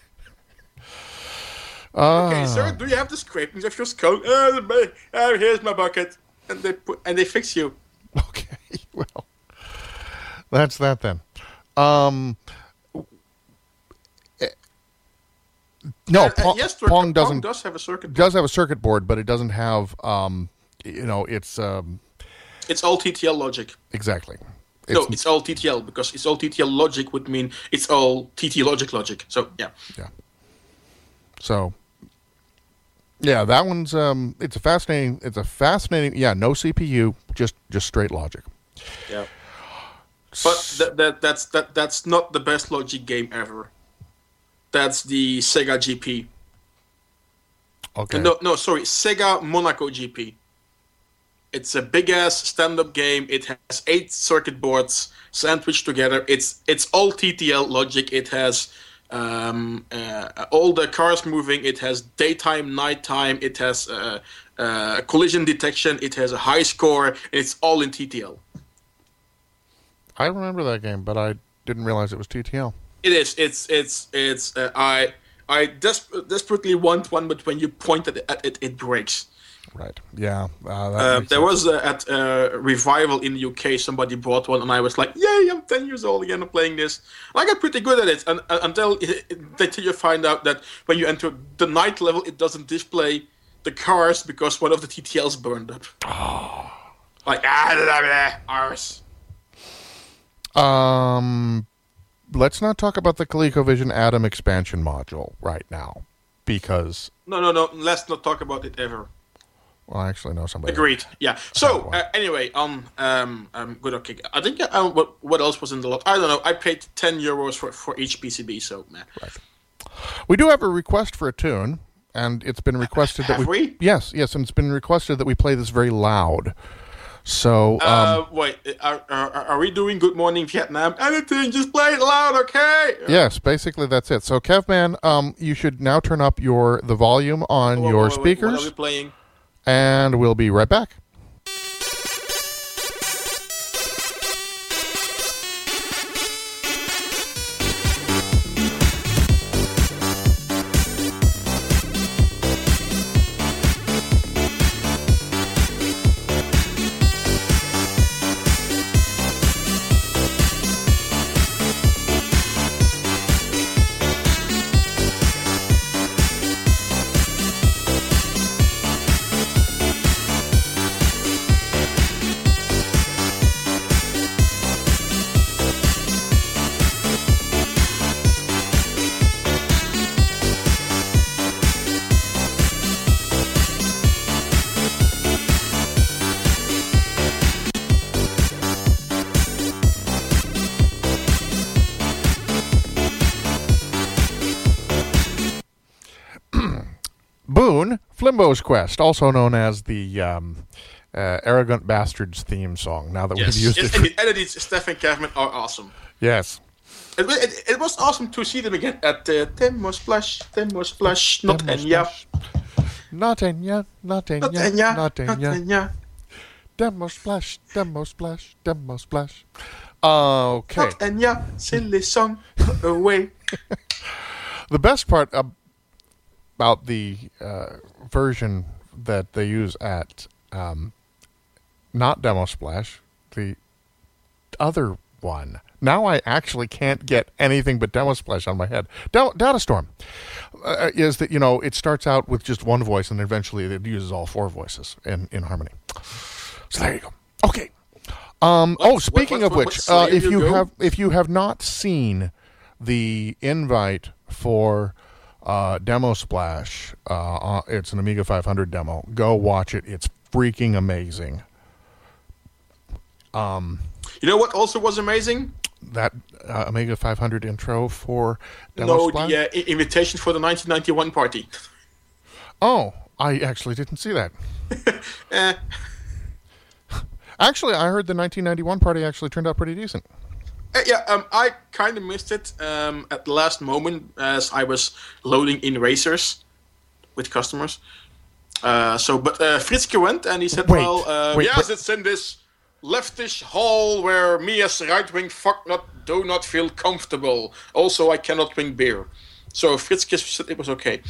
Uh, Okay, sir, do you have the scrapings of your skull? Uh, the ba- uh, here's my bucket, and they put and they fix you. Okay, well, that's that then. Um, eh, no, Uh, uh, Pong, yes, Pong Pong doesn't does have a circuit. does have a circuit board, but it doesn't have um, you know, it's um, It's all T T L logic. exactly. no, it's all T T L because it's all T T L logic would mean it's all T T logic logic. So yeah. Yeah. So, yeah, that one's um, it's a fascinating. It's a fascinating. Yeah, no C P U, just just straight logic. Yeah. But that, that that's that that's not the best logic game ever. That's the Sega G P. Okay. No, no, sorry, Sega Monaco G P. It's a big ass stand-up game. It has eight circuit boards sandwiched together. It's it's all T T L logic. It has um, uh, all the cars moving. It has daytime, nighttime. It has uh, uh, collision detection. It has a high score. And it's all in T T L. I remember that game, but I Didn't realize it was T T L. It is. It's it's it's. Uh, I I des- desperately want one, but when you point at it, at it, it breaks. Right. Yeah. Uh, that Uh, makes there sense. was uh, at uh, Revival in the U K, somebody bought one, and I was like, "Yay! I'm ten years old again. I'm playing this." And I got pretty good at it, and, uh, until it, it, until you find out that when you enter the night level, it doesn't display the cars because one of the T T Ls burned up. Oh. Like ah, blah, blah, ours. Um, let's not talk about the ColecoVision Atom expansion module right now, because No, no, no. Let's not talk about it ever. well, I actually know somebody. Agreed. Yeah. So uh, anyway, on um, um, Good Old Kick. I think uh, what what else was in the lot? I don't know. I paid ten euros for for each P C B. So man. Right. We do have a request for a tune, and it's been requested Have that we, we? yes, yes, and it's been requested that we play this very loud. So, um, Uh, wait, are, are, are we doing Good Morning Vietnam? Anything, just play it loud, okay? yes, basically that's it. So, Kevman, um, you should now turn up your the volume on Wait, your wait, wait, speakers, What are we playing? and we'll be right back. Boone, Flimbo's Quest, also known as the um, uh, Arrogant Bastards theme song, now that Yes, we've used yes, it. and the edits, Stefan Kaufman are awesome. Yes. It, wa- it, it was awesome to see them again at uh, Demo Splash, Demo Splash, not Demo Enya. Splash. Not Enya, not Enya, Not Enya, not not Enya. Enya. Demo Splash, Demo Splash, Demo Splash. Okay. Not Enya, silly song, go away. The best part ab- about the uh, version that they use at um, not Demo Splash, the other one. Now I actually can't get anything but Demo Splash on my head. Da- Data Storm uh, is that, you know, it starts out with just one voice and eventually it uses all four voices in, in harmony. So there you go. Okay. Um, What- oh, speaking what- of what- which, what uh, slave if you you go? have if you have not seen the invite for uh, Demo Splash, uh, uh, it's an Amiga five hundred demo. Go watch it. It's freaking amazing. Um, You know what also was amazing? that uh, Amiga five hundred intro for Demo No, Splash. the uh, i- invitation for the nineteen ninety-one party. Oh, I actually didn't see that. Eh, Actually, I heard the nineteen ninety-one party actually turned out pretty decent. Uh, yeah, um, I kind of missed it um, at the last moment as I was loading in racers with customers. Uh, so, but uh, Fritzke went and he said, Wait, "Well, uh, wait, yes, wait. it's in this leftish hall where me as right-wing fuck not do not feel comfortable. Also, I cannot drink beer." So Fritzke said it was okay.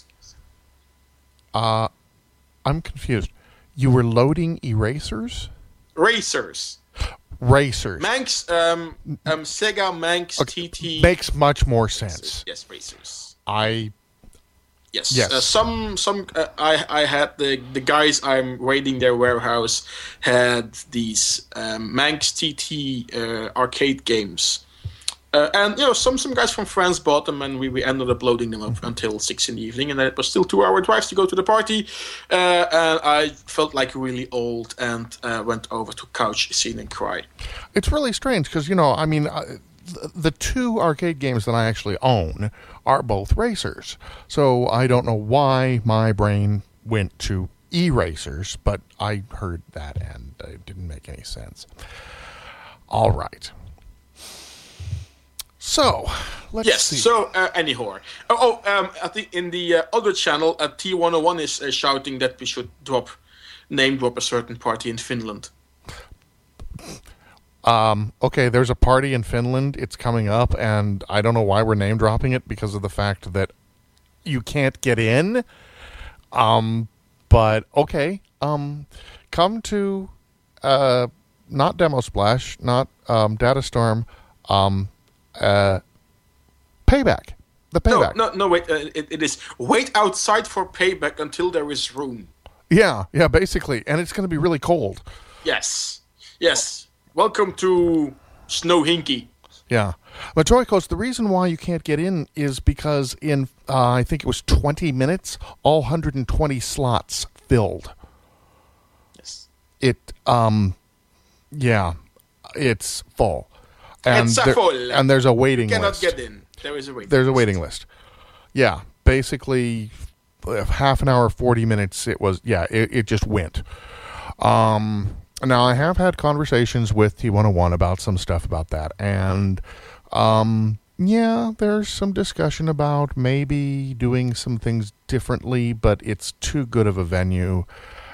Uh, I'm confused. You were loading erasers? Racers, Racers. Manx, um, um, Sega Manx Okay, T T. Makes much more sense. Yes, racers. I Yes. Yes. Uh, some some uh, I I had the the guys I'm raiding their warehouse had these um, Manx T T uh, arcade games, uh, and you know some some guys from France bought them, and we, we ended up loading them up until six in the evening, and then it was still two hour drives to go to the party, uh, and I felt like really old and uh, went over to couch scene and cried. It's really strange because, you know, I mean, uh, th- the two arcade games that I actually own are both racers. So I don't know why my brain went to e-racers, but I heard that and it didn't make any sense. All right. So, let's Yes. see. So uh, anyhow, oh, oh um, I think in the uh, other channel, uh, T one oh one is uh, shouting that we should drop, name drop a certain party in Finland. Um, okay, there's a party in Finland. It's coming up, and I don't know why we're name dropping it because of the fact that you can't get in. Um, but okay, um, come to uh, not Demo Splash, not um, Datastorm, um, uh, Payback. The Payback. No, no, no. Wait. Uh, it, it is wait outside for Payback until there is room. Yeah, yeah, basically, and it's going to be really cold. Yes, yes. Welcome to Snow Hinky. Yeah. Matroikos, the reason why you can't get in is because in, uh, I think it was twenty minutes, all one hundred twenty slots filled. Yes. It, um, yeah, it's full. And It's a there- full. And there's a waiting You cannot list. get in. There is a waiting There's a list. waiting list. Yeah, basically, uh, half an hour, forty minutes, it was, yeah, it, it just went. Um... Now, I have had conversations with T one oh one about some stuff about that, and, um, yeah, there's some discussion about maybe doing some things differently, but it's too good of a venue,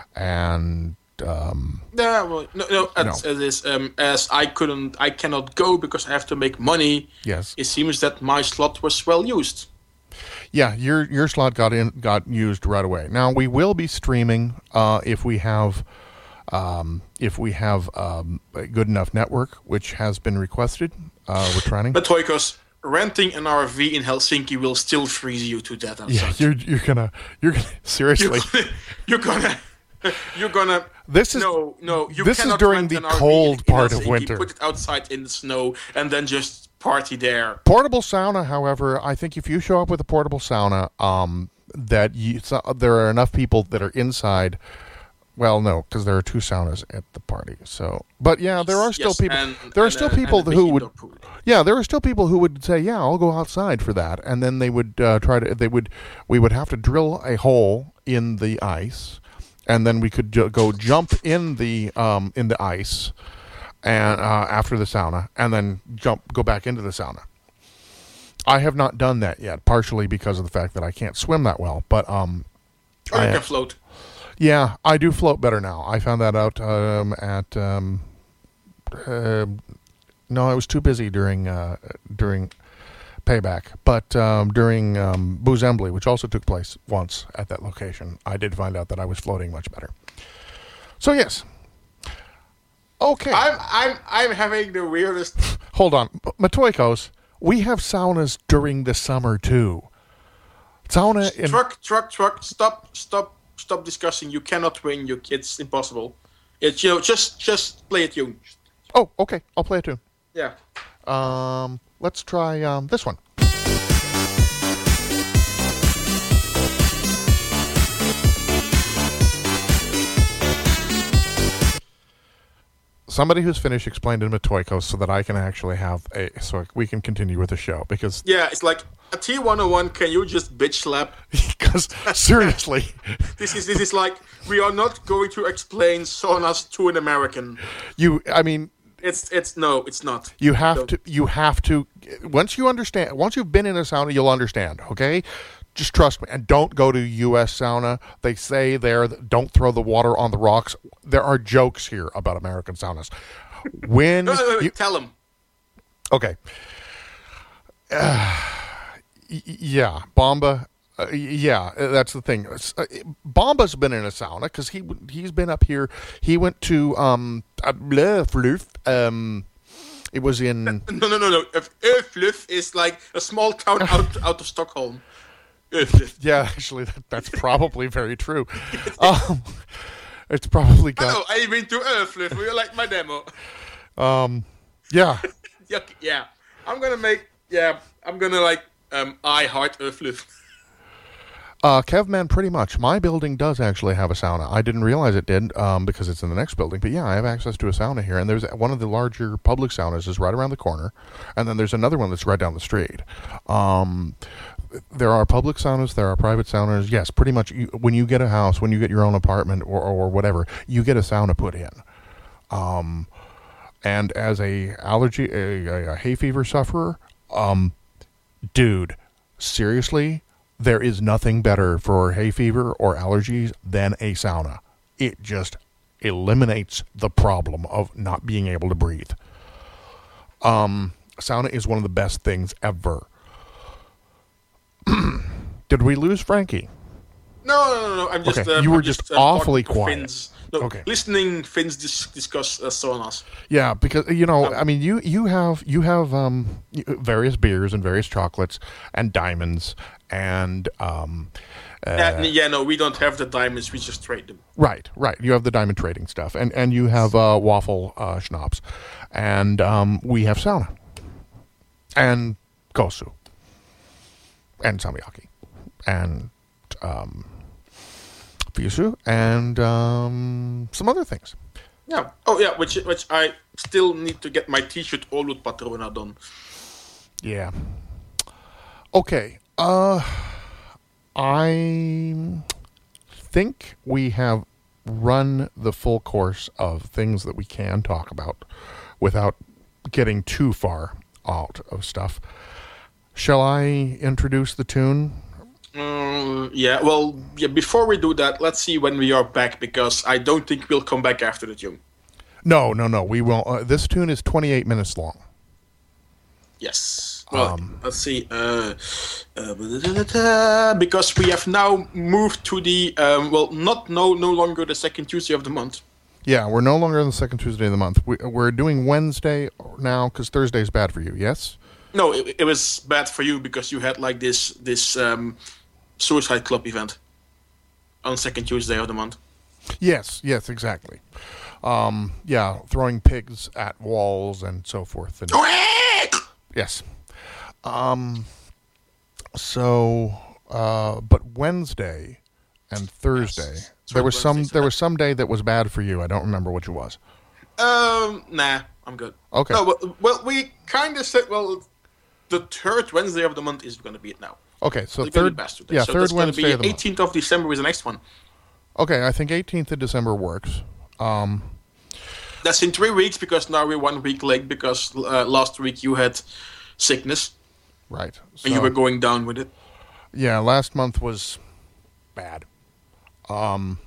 and, um... Yeah, well, no, no, as, No. as, is, um, as I couldn't, I cannot go because I have to make money. Yes. It seems that my slot was well used. Yeah, your your slot got in, got used right away. Now, we will be streaming, uh, if we have... Um, if we have um, a good enough network, which has been requested, uh, we're trying. But Toikos, renting an R V in Helsinki will still freeze you to death outside. Yeah, you're you're gonna you're gonna seriously. You're gonna, you're gonna, you're gonna. This is no, no. You this is cannot during rent the an R V cold in part of Helsinki, winter. Put it outside in the snow and then just party there. Portable sauna, however, I think if you show up with a portable sauna, um, that you, so, there are enough people that are inside. Well, no, because there are two saunas at the party. So, but yeah, there are still Yes, people. and- there are and still a- people and a who big would. indoor pool. Yeah, there are still people who would say, "Yeah, I'll go outside for that," and then they would uh, try to. They would. We would have to drill a hole in the ice, and then we could ju- go jump in the um, in the ice, and uh, after the sauna, and then jump go back into the sauna. I have not done that yet, partially because of the fact that I can't swim that well, but um, Or you I- can float. yeah, I do float better now. I found that out um, at um, uh, no, I was too busy during uh, during Payback, but um, during um, Boozembly, which also took place once at that location, I did find out that I was floating much better. So yes, okay. I'm, I'm, I'm having the weirdest. Hold on, Matoikos. We have saunas during the summer too. Sauna in Truck, truck, truck. Stop, stop, stop discussing. You cannot win. You, it's impossible. It's you know just, just play a tune. oh, okay. I'll play it too. Yeah. Um, let's try um, this one. Somebody who's finished explained to Matoikos so that I can actually have a so we can continue with the show because Yeah, it's like a T one oh one. Can you just bitch slap? because seriously, This is this is like we are not going to explain saunas to an American. you I mean It's it's no, it's not. you have So- to you have to once you understand once you've been in a sauna you'll understand, okay? Just trust me and don't go to U S sauna. They say there don't throw the water on the rocks. There are jokes here about American saunas. When No, no, no, you, tell him. okay. Uh, y- yeah, Bomba. Uh, y- yeah, uh, that's the thing. Uh, Bomba's been in a sauna because he he's been up here. He went to um, uh, bleh, floof, um it was in No, no, no, no. If Öfluf is like a small town out out of Stockholm. Öfluf. yeah. Actually, that, that's probably very true. Um, it's probably got Hello, I've been to Öfluf. Will you like my demo? um, yeah. Yeah, yeah. I'm gonna make. Yeah, I'm gonna like. Um, I heart Öfluf. Uh, Kevman, pretty much. My building does actually have a sauna. I didn't realize it did um, because it's in the next building. But yeah, I have access to a sauna here. And there's one of the larger public saunas is right around the corner. And then there's another one that's right down the street. Um, there are public saunas. There are private saunas. Yes, pretty much. You, when you get a house, when you get your own apartment or, or whatever, you get a sauna put in. Um, and as a allergy, a, a, a hay fever sufferer, um, dude, seriously, there is nothing better for hay fever or allergies than a sauna. It just eliminates the problem of not being able to breathe. Um, sauna is one of the best things ever. Did we lose Frankie? No, no, no, no. I'm just. Okay. Uh, you were I'm just, uh, awfully talking to quiet. Finns. No, Okay. listening Finns dis- discuss uh, saunas. Yeah, because you know, Um, I mean, you you have you have um, various beers and various chocolates and diamonds and um, uh, Uh, yeah, no, we don't have the diamonds. We just trade them. right, right. You have the diamond trading stuff, and and you have uh, waffle uh, schnapps, and um, we have sauna and kosu and samyaki and um, fusu and um, some other things. Yeah. Oh, yeah. Which which I still need to get my T-shirt Olut Patrona done. Yeah. Okay. Uh, I think we have run the full course of things that we can talk about without getting too far out of stuff. Shall I introduce the tune? Mm, yeah. Well, yeah. Before we do that, let's see when we are back, because I don't think we'll come back after the tune. No, no, no. We will. Uh, this tune is twenty-eight minutes long. Yes. Well, Um, let's see. Uh, uh, because we have now moved to the um, well, not no no longer the second Tuesday of the month. Yeah, we're no longer on the second Tuesday of the month. We, we're doing Wednesday now because Thursday is bad for you. Yes. No, it, it was bad for you because you had like this this um, Suicide Club event on second Tuesday of the month. Yes, yes, exactly. Um, yeah, throwing pigs at walls and so forth. And yes. Um, so, uh, but Wednesday and Thursday, Yes. there was some Wednesday's there bad. was some day that was bad for you. I don't remember which it was. Um, nah, I'm good. Okay. No, well, well we kind of said well, the third Wednesday of the month is going to be it now. Okay, so It's gonna be third, Bastard Day. yeah, so third that's gonna Wednesday be of the month. eighteenth of December is the next one. Okay, I think eighteenth of December works. Um, That's in three weeks because now we're one week late because uh, last week you had sickness right. and you So- were going down with it. yeah, last month was bad. Um,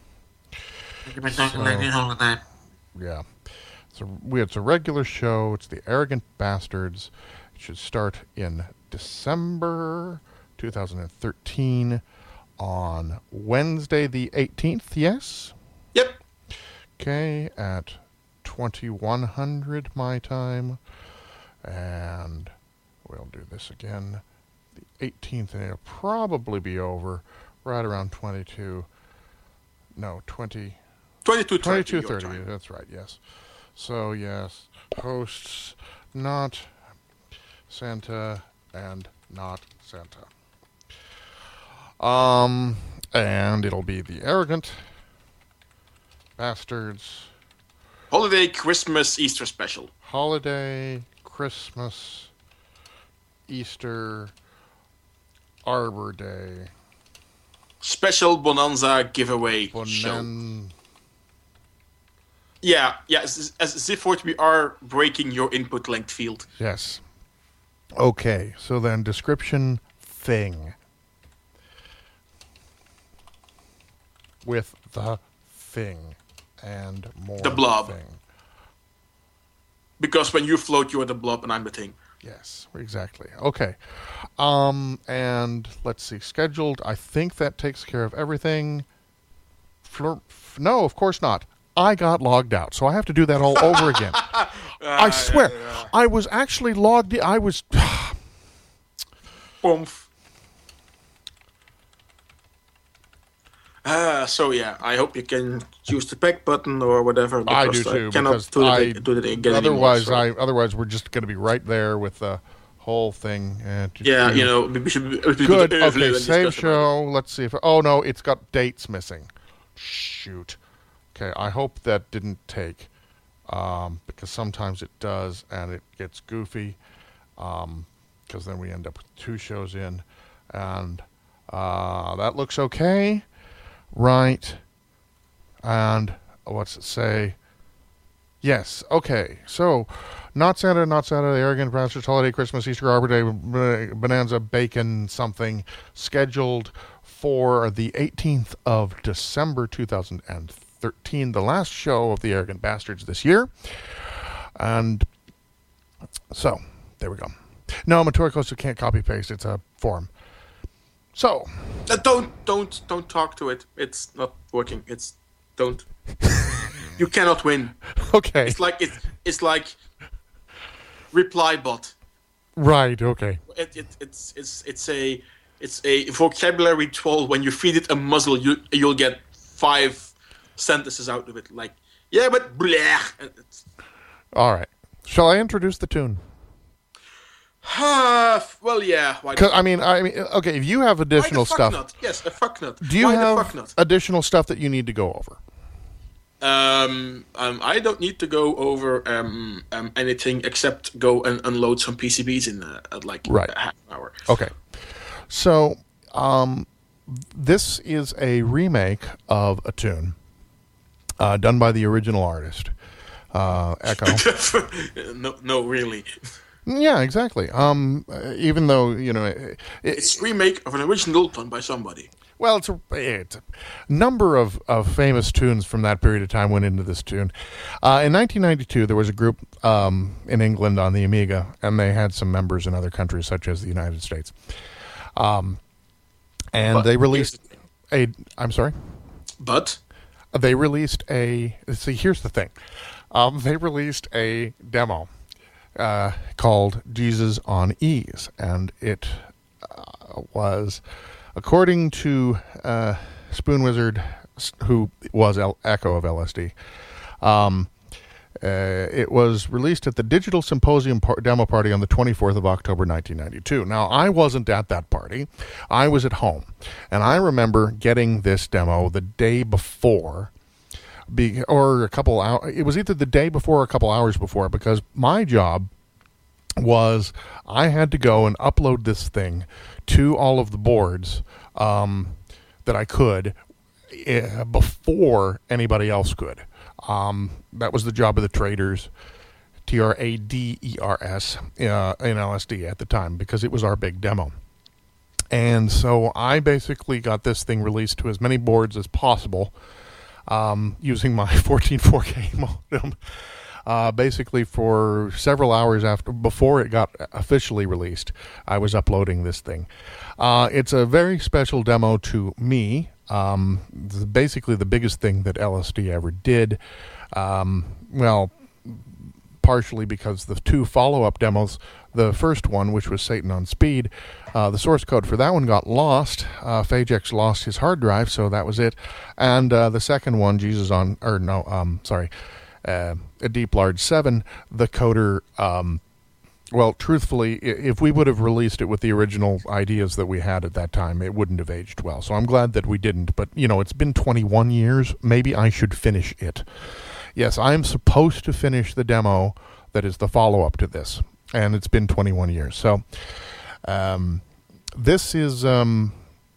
yeah. So we it's a regular show. It's the Arrogant Bastards. It should start in December two thousand thirteen on Wednesday the eighteenth. Yes. Yep. Okay, at twenty-one hundred my time, and we'll do this again the eighteenth, and it'll probably be over right around twenty-two. No, twenty. twenty-two thirty. twenty-two thirty, that's right, yes. So, yes, hosts, not Santa, and not Santa. Um, and it'll be the Arrogant Bastards Holiday, Christmas, Easter special. Holiday, Christmas, Easter, Arbor Day, Special Bonanza giveaway show. Bonan... Yeah, yeah. As, as if what we are breaking your input length field. Yes. Okay, so then description thing. With the thing and more The blob. thing. Because when you float, you are the blob and I'm the thing. Yes, exactly. Okay. Um, and let's see, scheduled. I think that takes care of everything. Fleur- f- no, of course not. I got logged out, so I have to do that all over again. I swear, I was actually logged in. I was... Oomph. Uh, so yeah, I hope you can use the back button or whatever. I do because too, cannot because do, I, it, do it again otherwise, anymore, so. I otherwise we're just going to be right there with the whole thing. Uh, Yeah, you know, we should we should Good. go to Earthly Okay, and save discuss about show. Let's see if. Oh no, it's got dates missing. Shoot. Okay, I hope that didn't take, um, because sometimes it does, and it gets goofy, um, because then we end up with two shows in, and uh, that looks okay, right? And what's it say? Yes. Okay. So, not Santa, not Santa, the Arrogant Bastards, Holiday, Christmas, Easter, Arbor Day, b- Bonanza, Bacon, something, scheduled for the eighteenth of December two thousand thirteen, the last show of the Arrogant Bastards this year. And So, there we go. No, Matorikosu can't copy paste. It's a form. So. Uh, don't, don't, don't talk to it. It's not working. It's, don't. You cannot win. Okay. It's like, it's, it's like reply bot. Right, okay. It, it, it's, it's, it's a, it's a vocabulary troll. When you feed it a muzzle, you, you'll get five sentences out of it. Like, yeah, but blah. It's, all right. Shall I introduce the tune? Uh, well, yeah. Why Cause, I mean, I mean, okay. If you have additional why the fuck stuff, not? Yes, a fuck nut. Do you why have the fuck not? additional stuff that you need to go over? Um, um, I don't need to go over um, um anything except go and unload some P C Bs in uh, at like right. a half an hour. Okay. So, um, this is a remake of a tune uh, done by the original artist, uh, Echo. no, no, really. Yeah, exactly. Um, even though, you know... It, it's a remake of an original done by somebody. Well, it's a, it's a number of, of famous tunes from that period of time went into this tune. Uh, in nineteen ninety-two, there was a group um, in England on the Amiga, and they had some members in other countries, such as the United States. Um, and but they released a... I'm sorry? But? They released a... See, here's the thing. Um, they released a demo. Uh, called Jesus on Ease, and it uh, was, according to uh, Spoon Wizard, who was L- Echo of L S D, um, uh, it was released at the Digital Symposium par- demo party on the twenty-fourth of October, nineteen ninety-two. Now, I wasn't at that party. I was at home, and I remember getting this demo the day before. Be, or a couple hours. It was either the day before or a couple hours before, because my job was I had to go and upload this thing to all of the boards um, that I could uh, before anybody else could. Um, that was the job of the traders, T R A D E R S, uh, in L S D at the time, because it was our big demo. And so I basically got this thing released to as many boards as possible. Um, using my fourteen four K modem, uh, basically for several hours after, before it got officially released, I was uploading this thing. Uh, it's a very special demo to me. Um, it's basically the biggest thing that L S D ever did. Um, well, partially because the two follow-up demos, the first one, which was Satan on Speed, uh, the source code for that one got lost. Uh, Phagex lost his hard drive, so that was it. And uh, the second one, Jesus on, or no, um, sorry, uh, a Deep Large seven, the coder, um, well, truthfully, if we would have released it with the original ideas that we had at that time, it wouldn't have aged well. So I'm glad that we didn't. But, you know, it's been twenty-one years. Maybe I should finish it. Yes, I'm supposed to finish the demo that is the follow-up to this. And it's been twenty-one years. So um, this is um,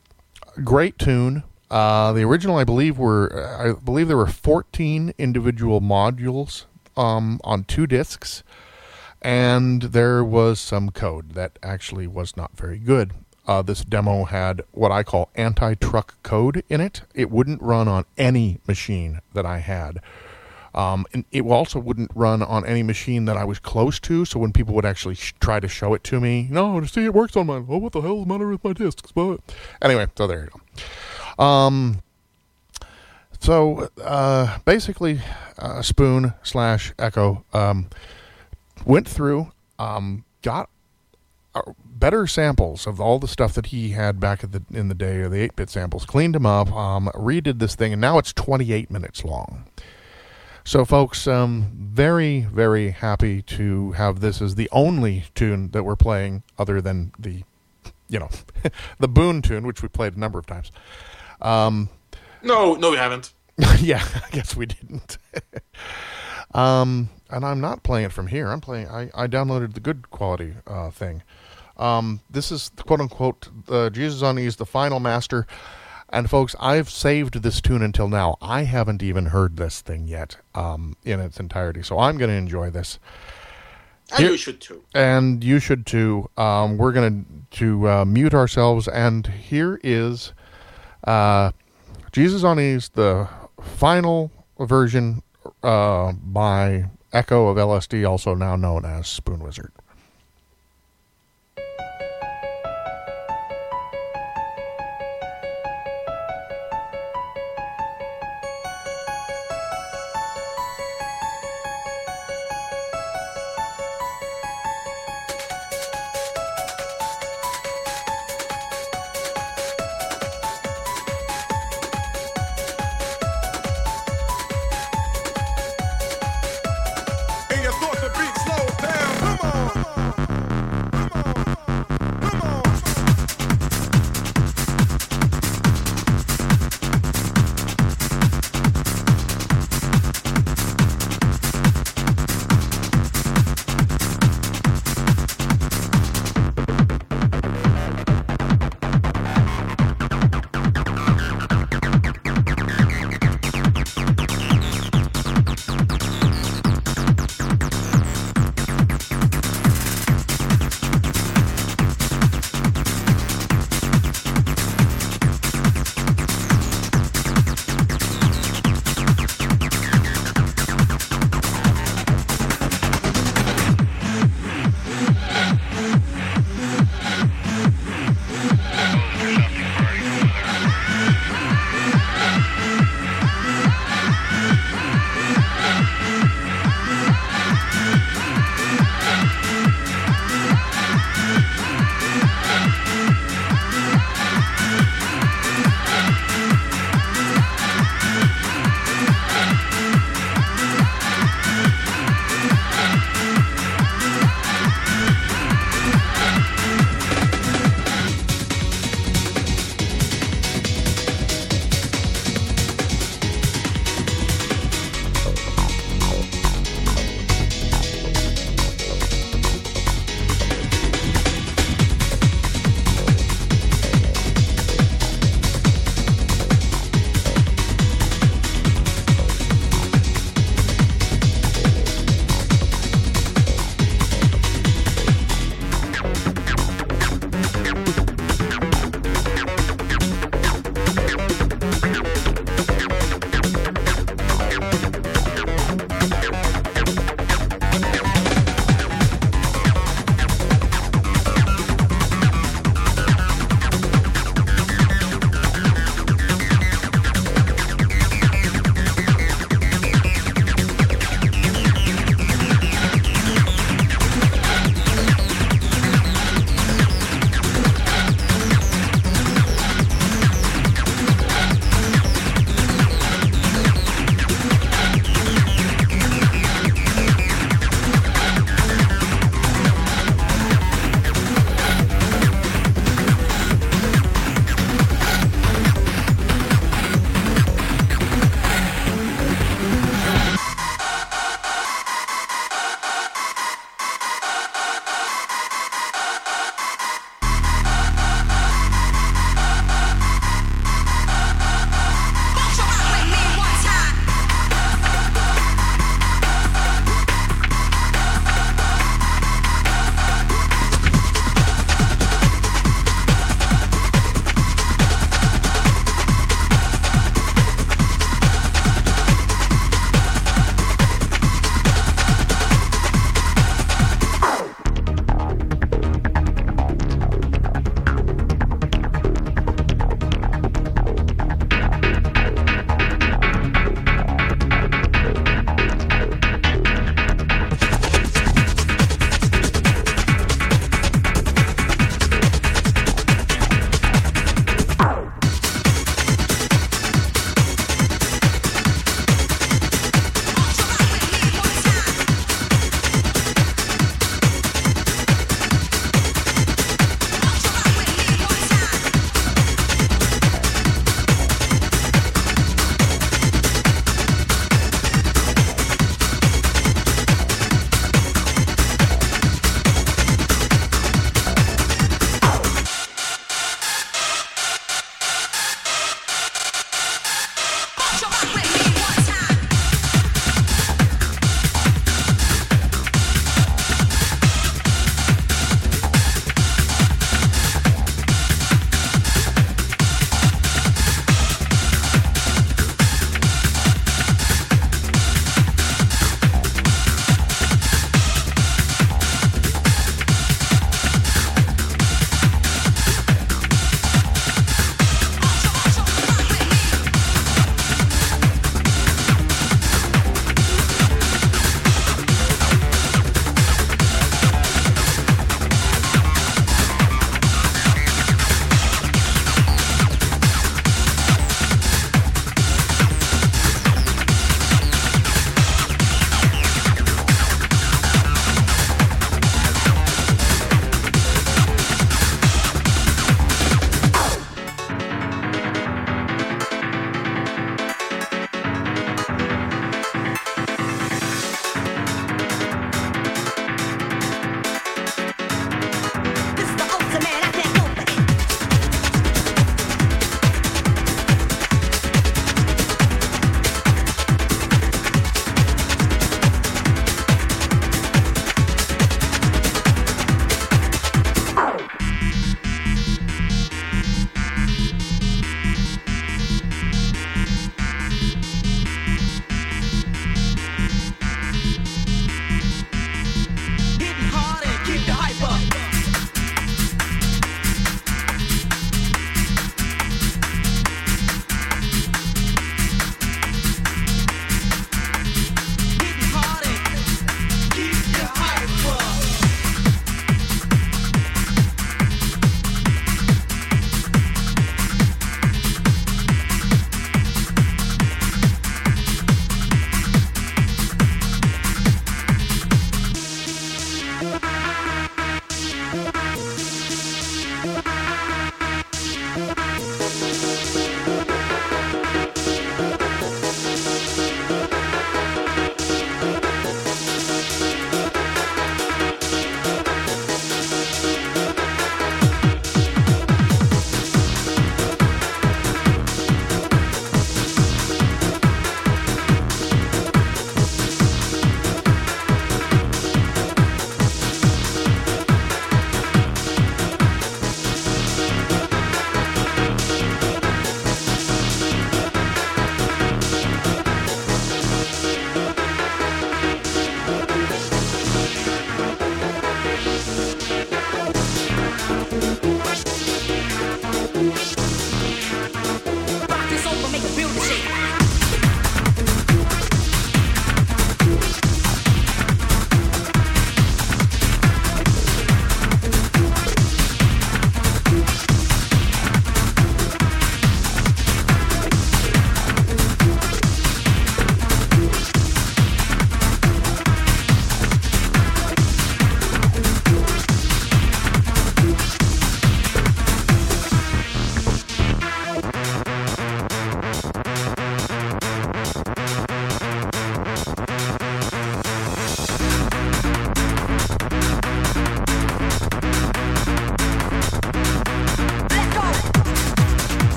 a great tune. Uh, the original, I believe, were I believe there were fourteen individual modules um, on two discs. And there was some code that actually was not very good. Uh, this demo had what I call anti-truck code in it. It wouldn't run on any machine that I had. Um, and it also wouldn't run on any machine that I was close to, so when people would actually sh- try to show it to me, no, see, it works on mine. Oh, what the hell is the matter with my discs? But anyway, so there you go. Um, so uh, basically, uh, Spoon slash Echo um, went through, um, got uh, better samples of all the stuff that he had back at the, in the day, or the eight-bit samples, cleaned them up, um, redid this thing, and now it's twenty-eight minutes long. So, folks, um, very, very happy to have this as the only tune that we're playing other than the, you know, the Boone tune, which we played a number of times. Um, no, no, we haven't. Yeah, I guess we didn't. um, and I'm not playing it from here. I'm playing, I, I downloaded the good quality uh, thing. Um, this is, quote-unquote, uh, Jesus on Ease, the final master. And, folks, I've saved this tune until now. I haven't even heard this thing yet um, in its entirety, so I'm going to enjoy this. And Here, you should, too. And you should, too. Um, we're going to to uh, mute ourselves, and here is uh, Jesus on Ease, the final version uh, by echo of L S D, also now known as Spoon Wizard. And you thought the beat slowed down. Come on.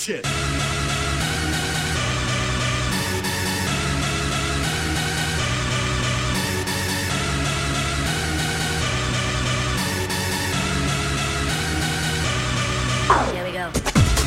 shit. Here we go.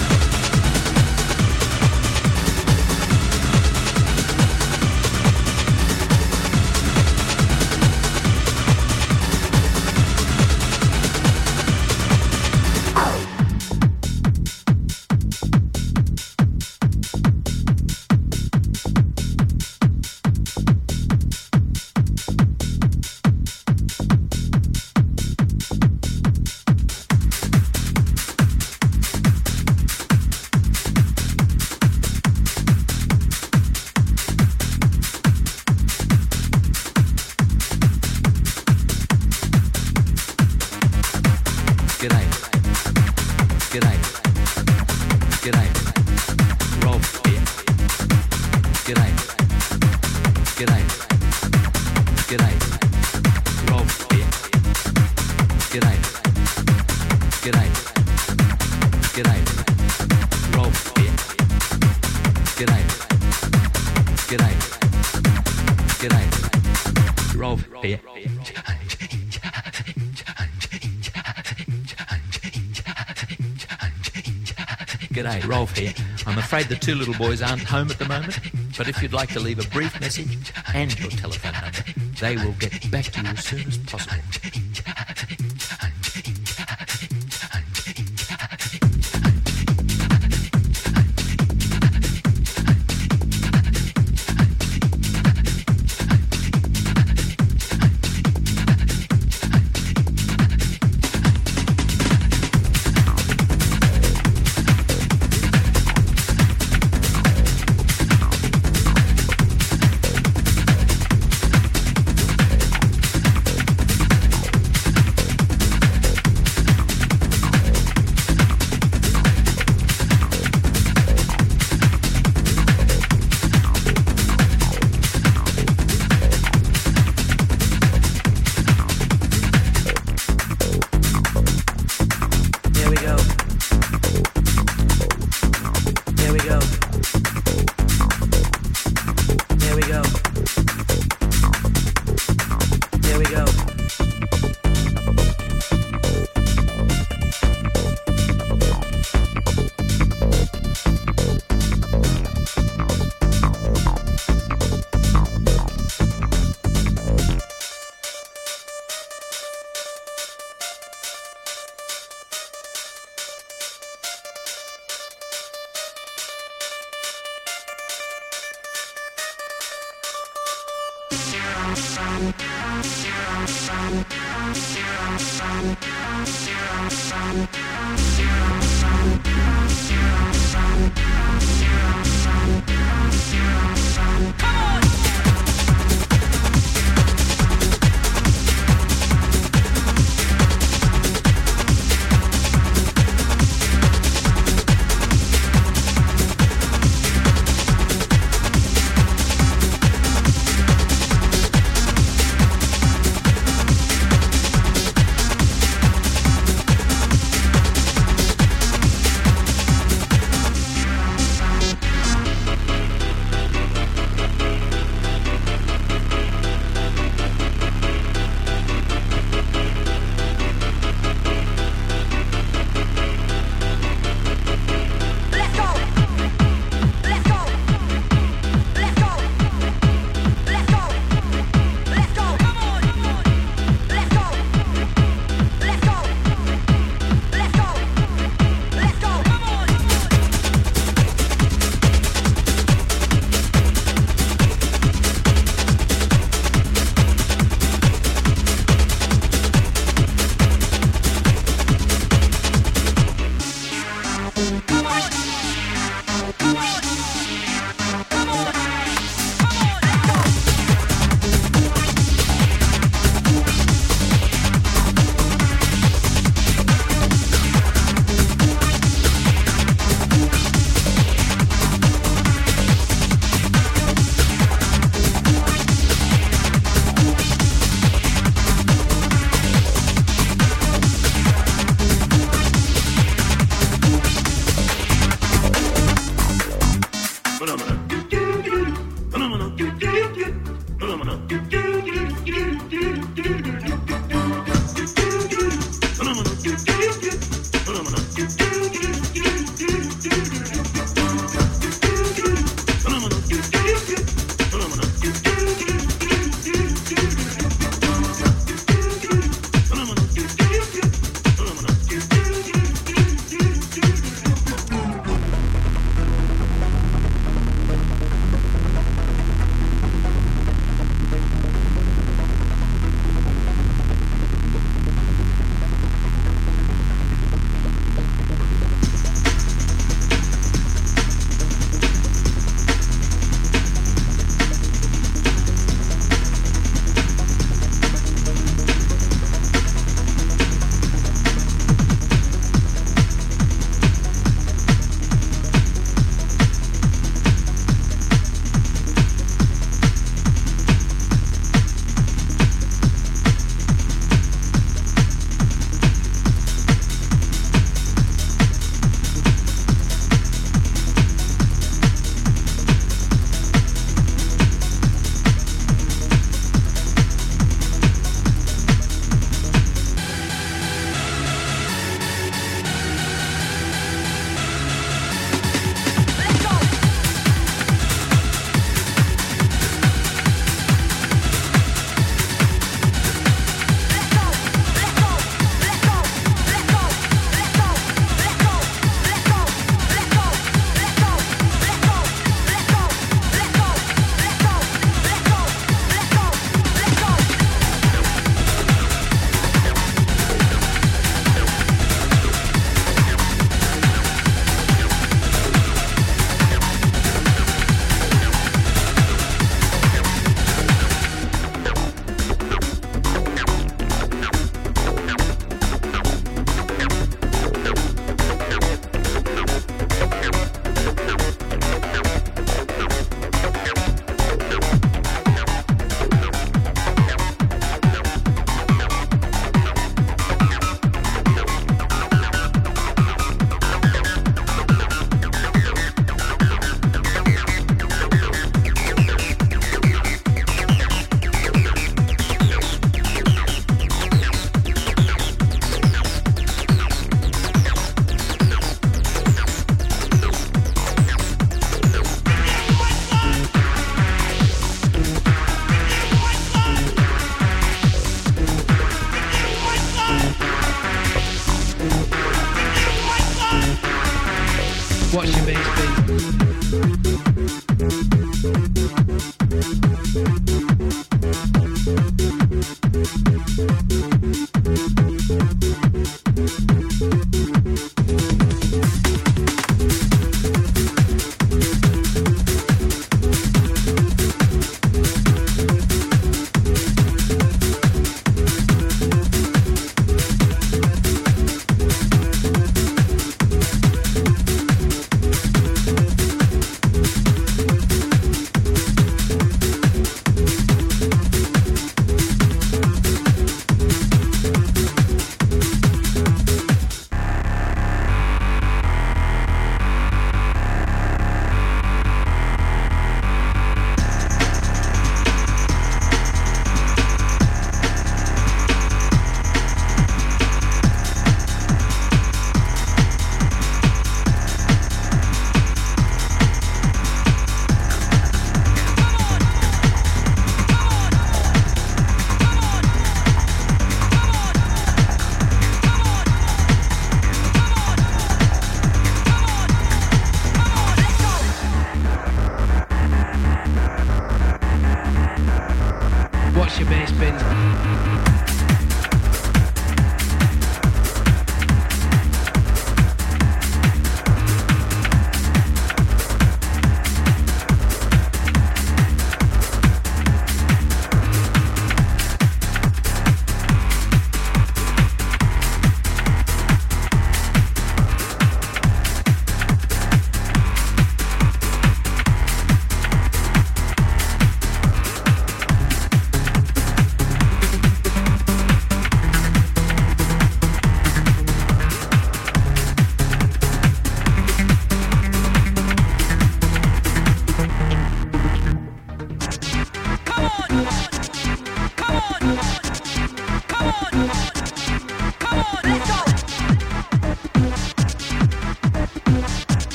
G'day, Rolf here. I'm afraid the two little boys aren't home at the moment, but if you'd like to leave a brief message and your telephone number, they will get back to you as soon as possible.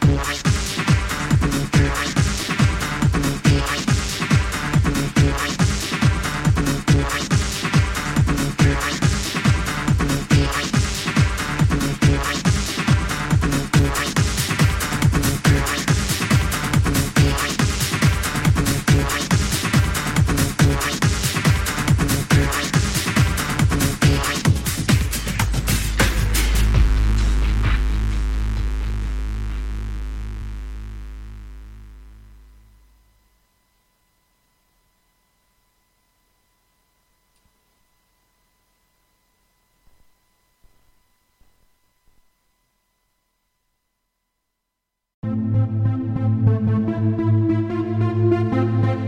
Bye.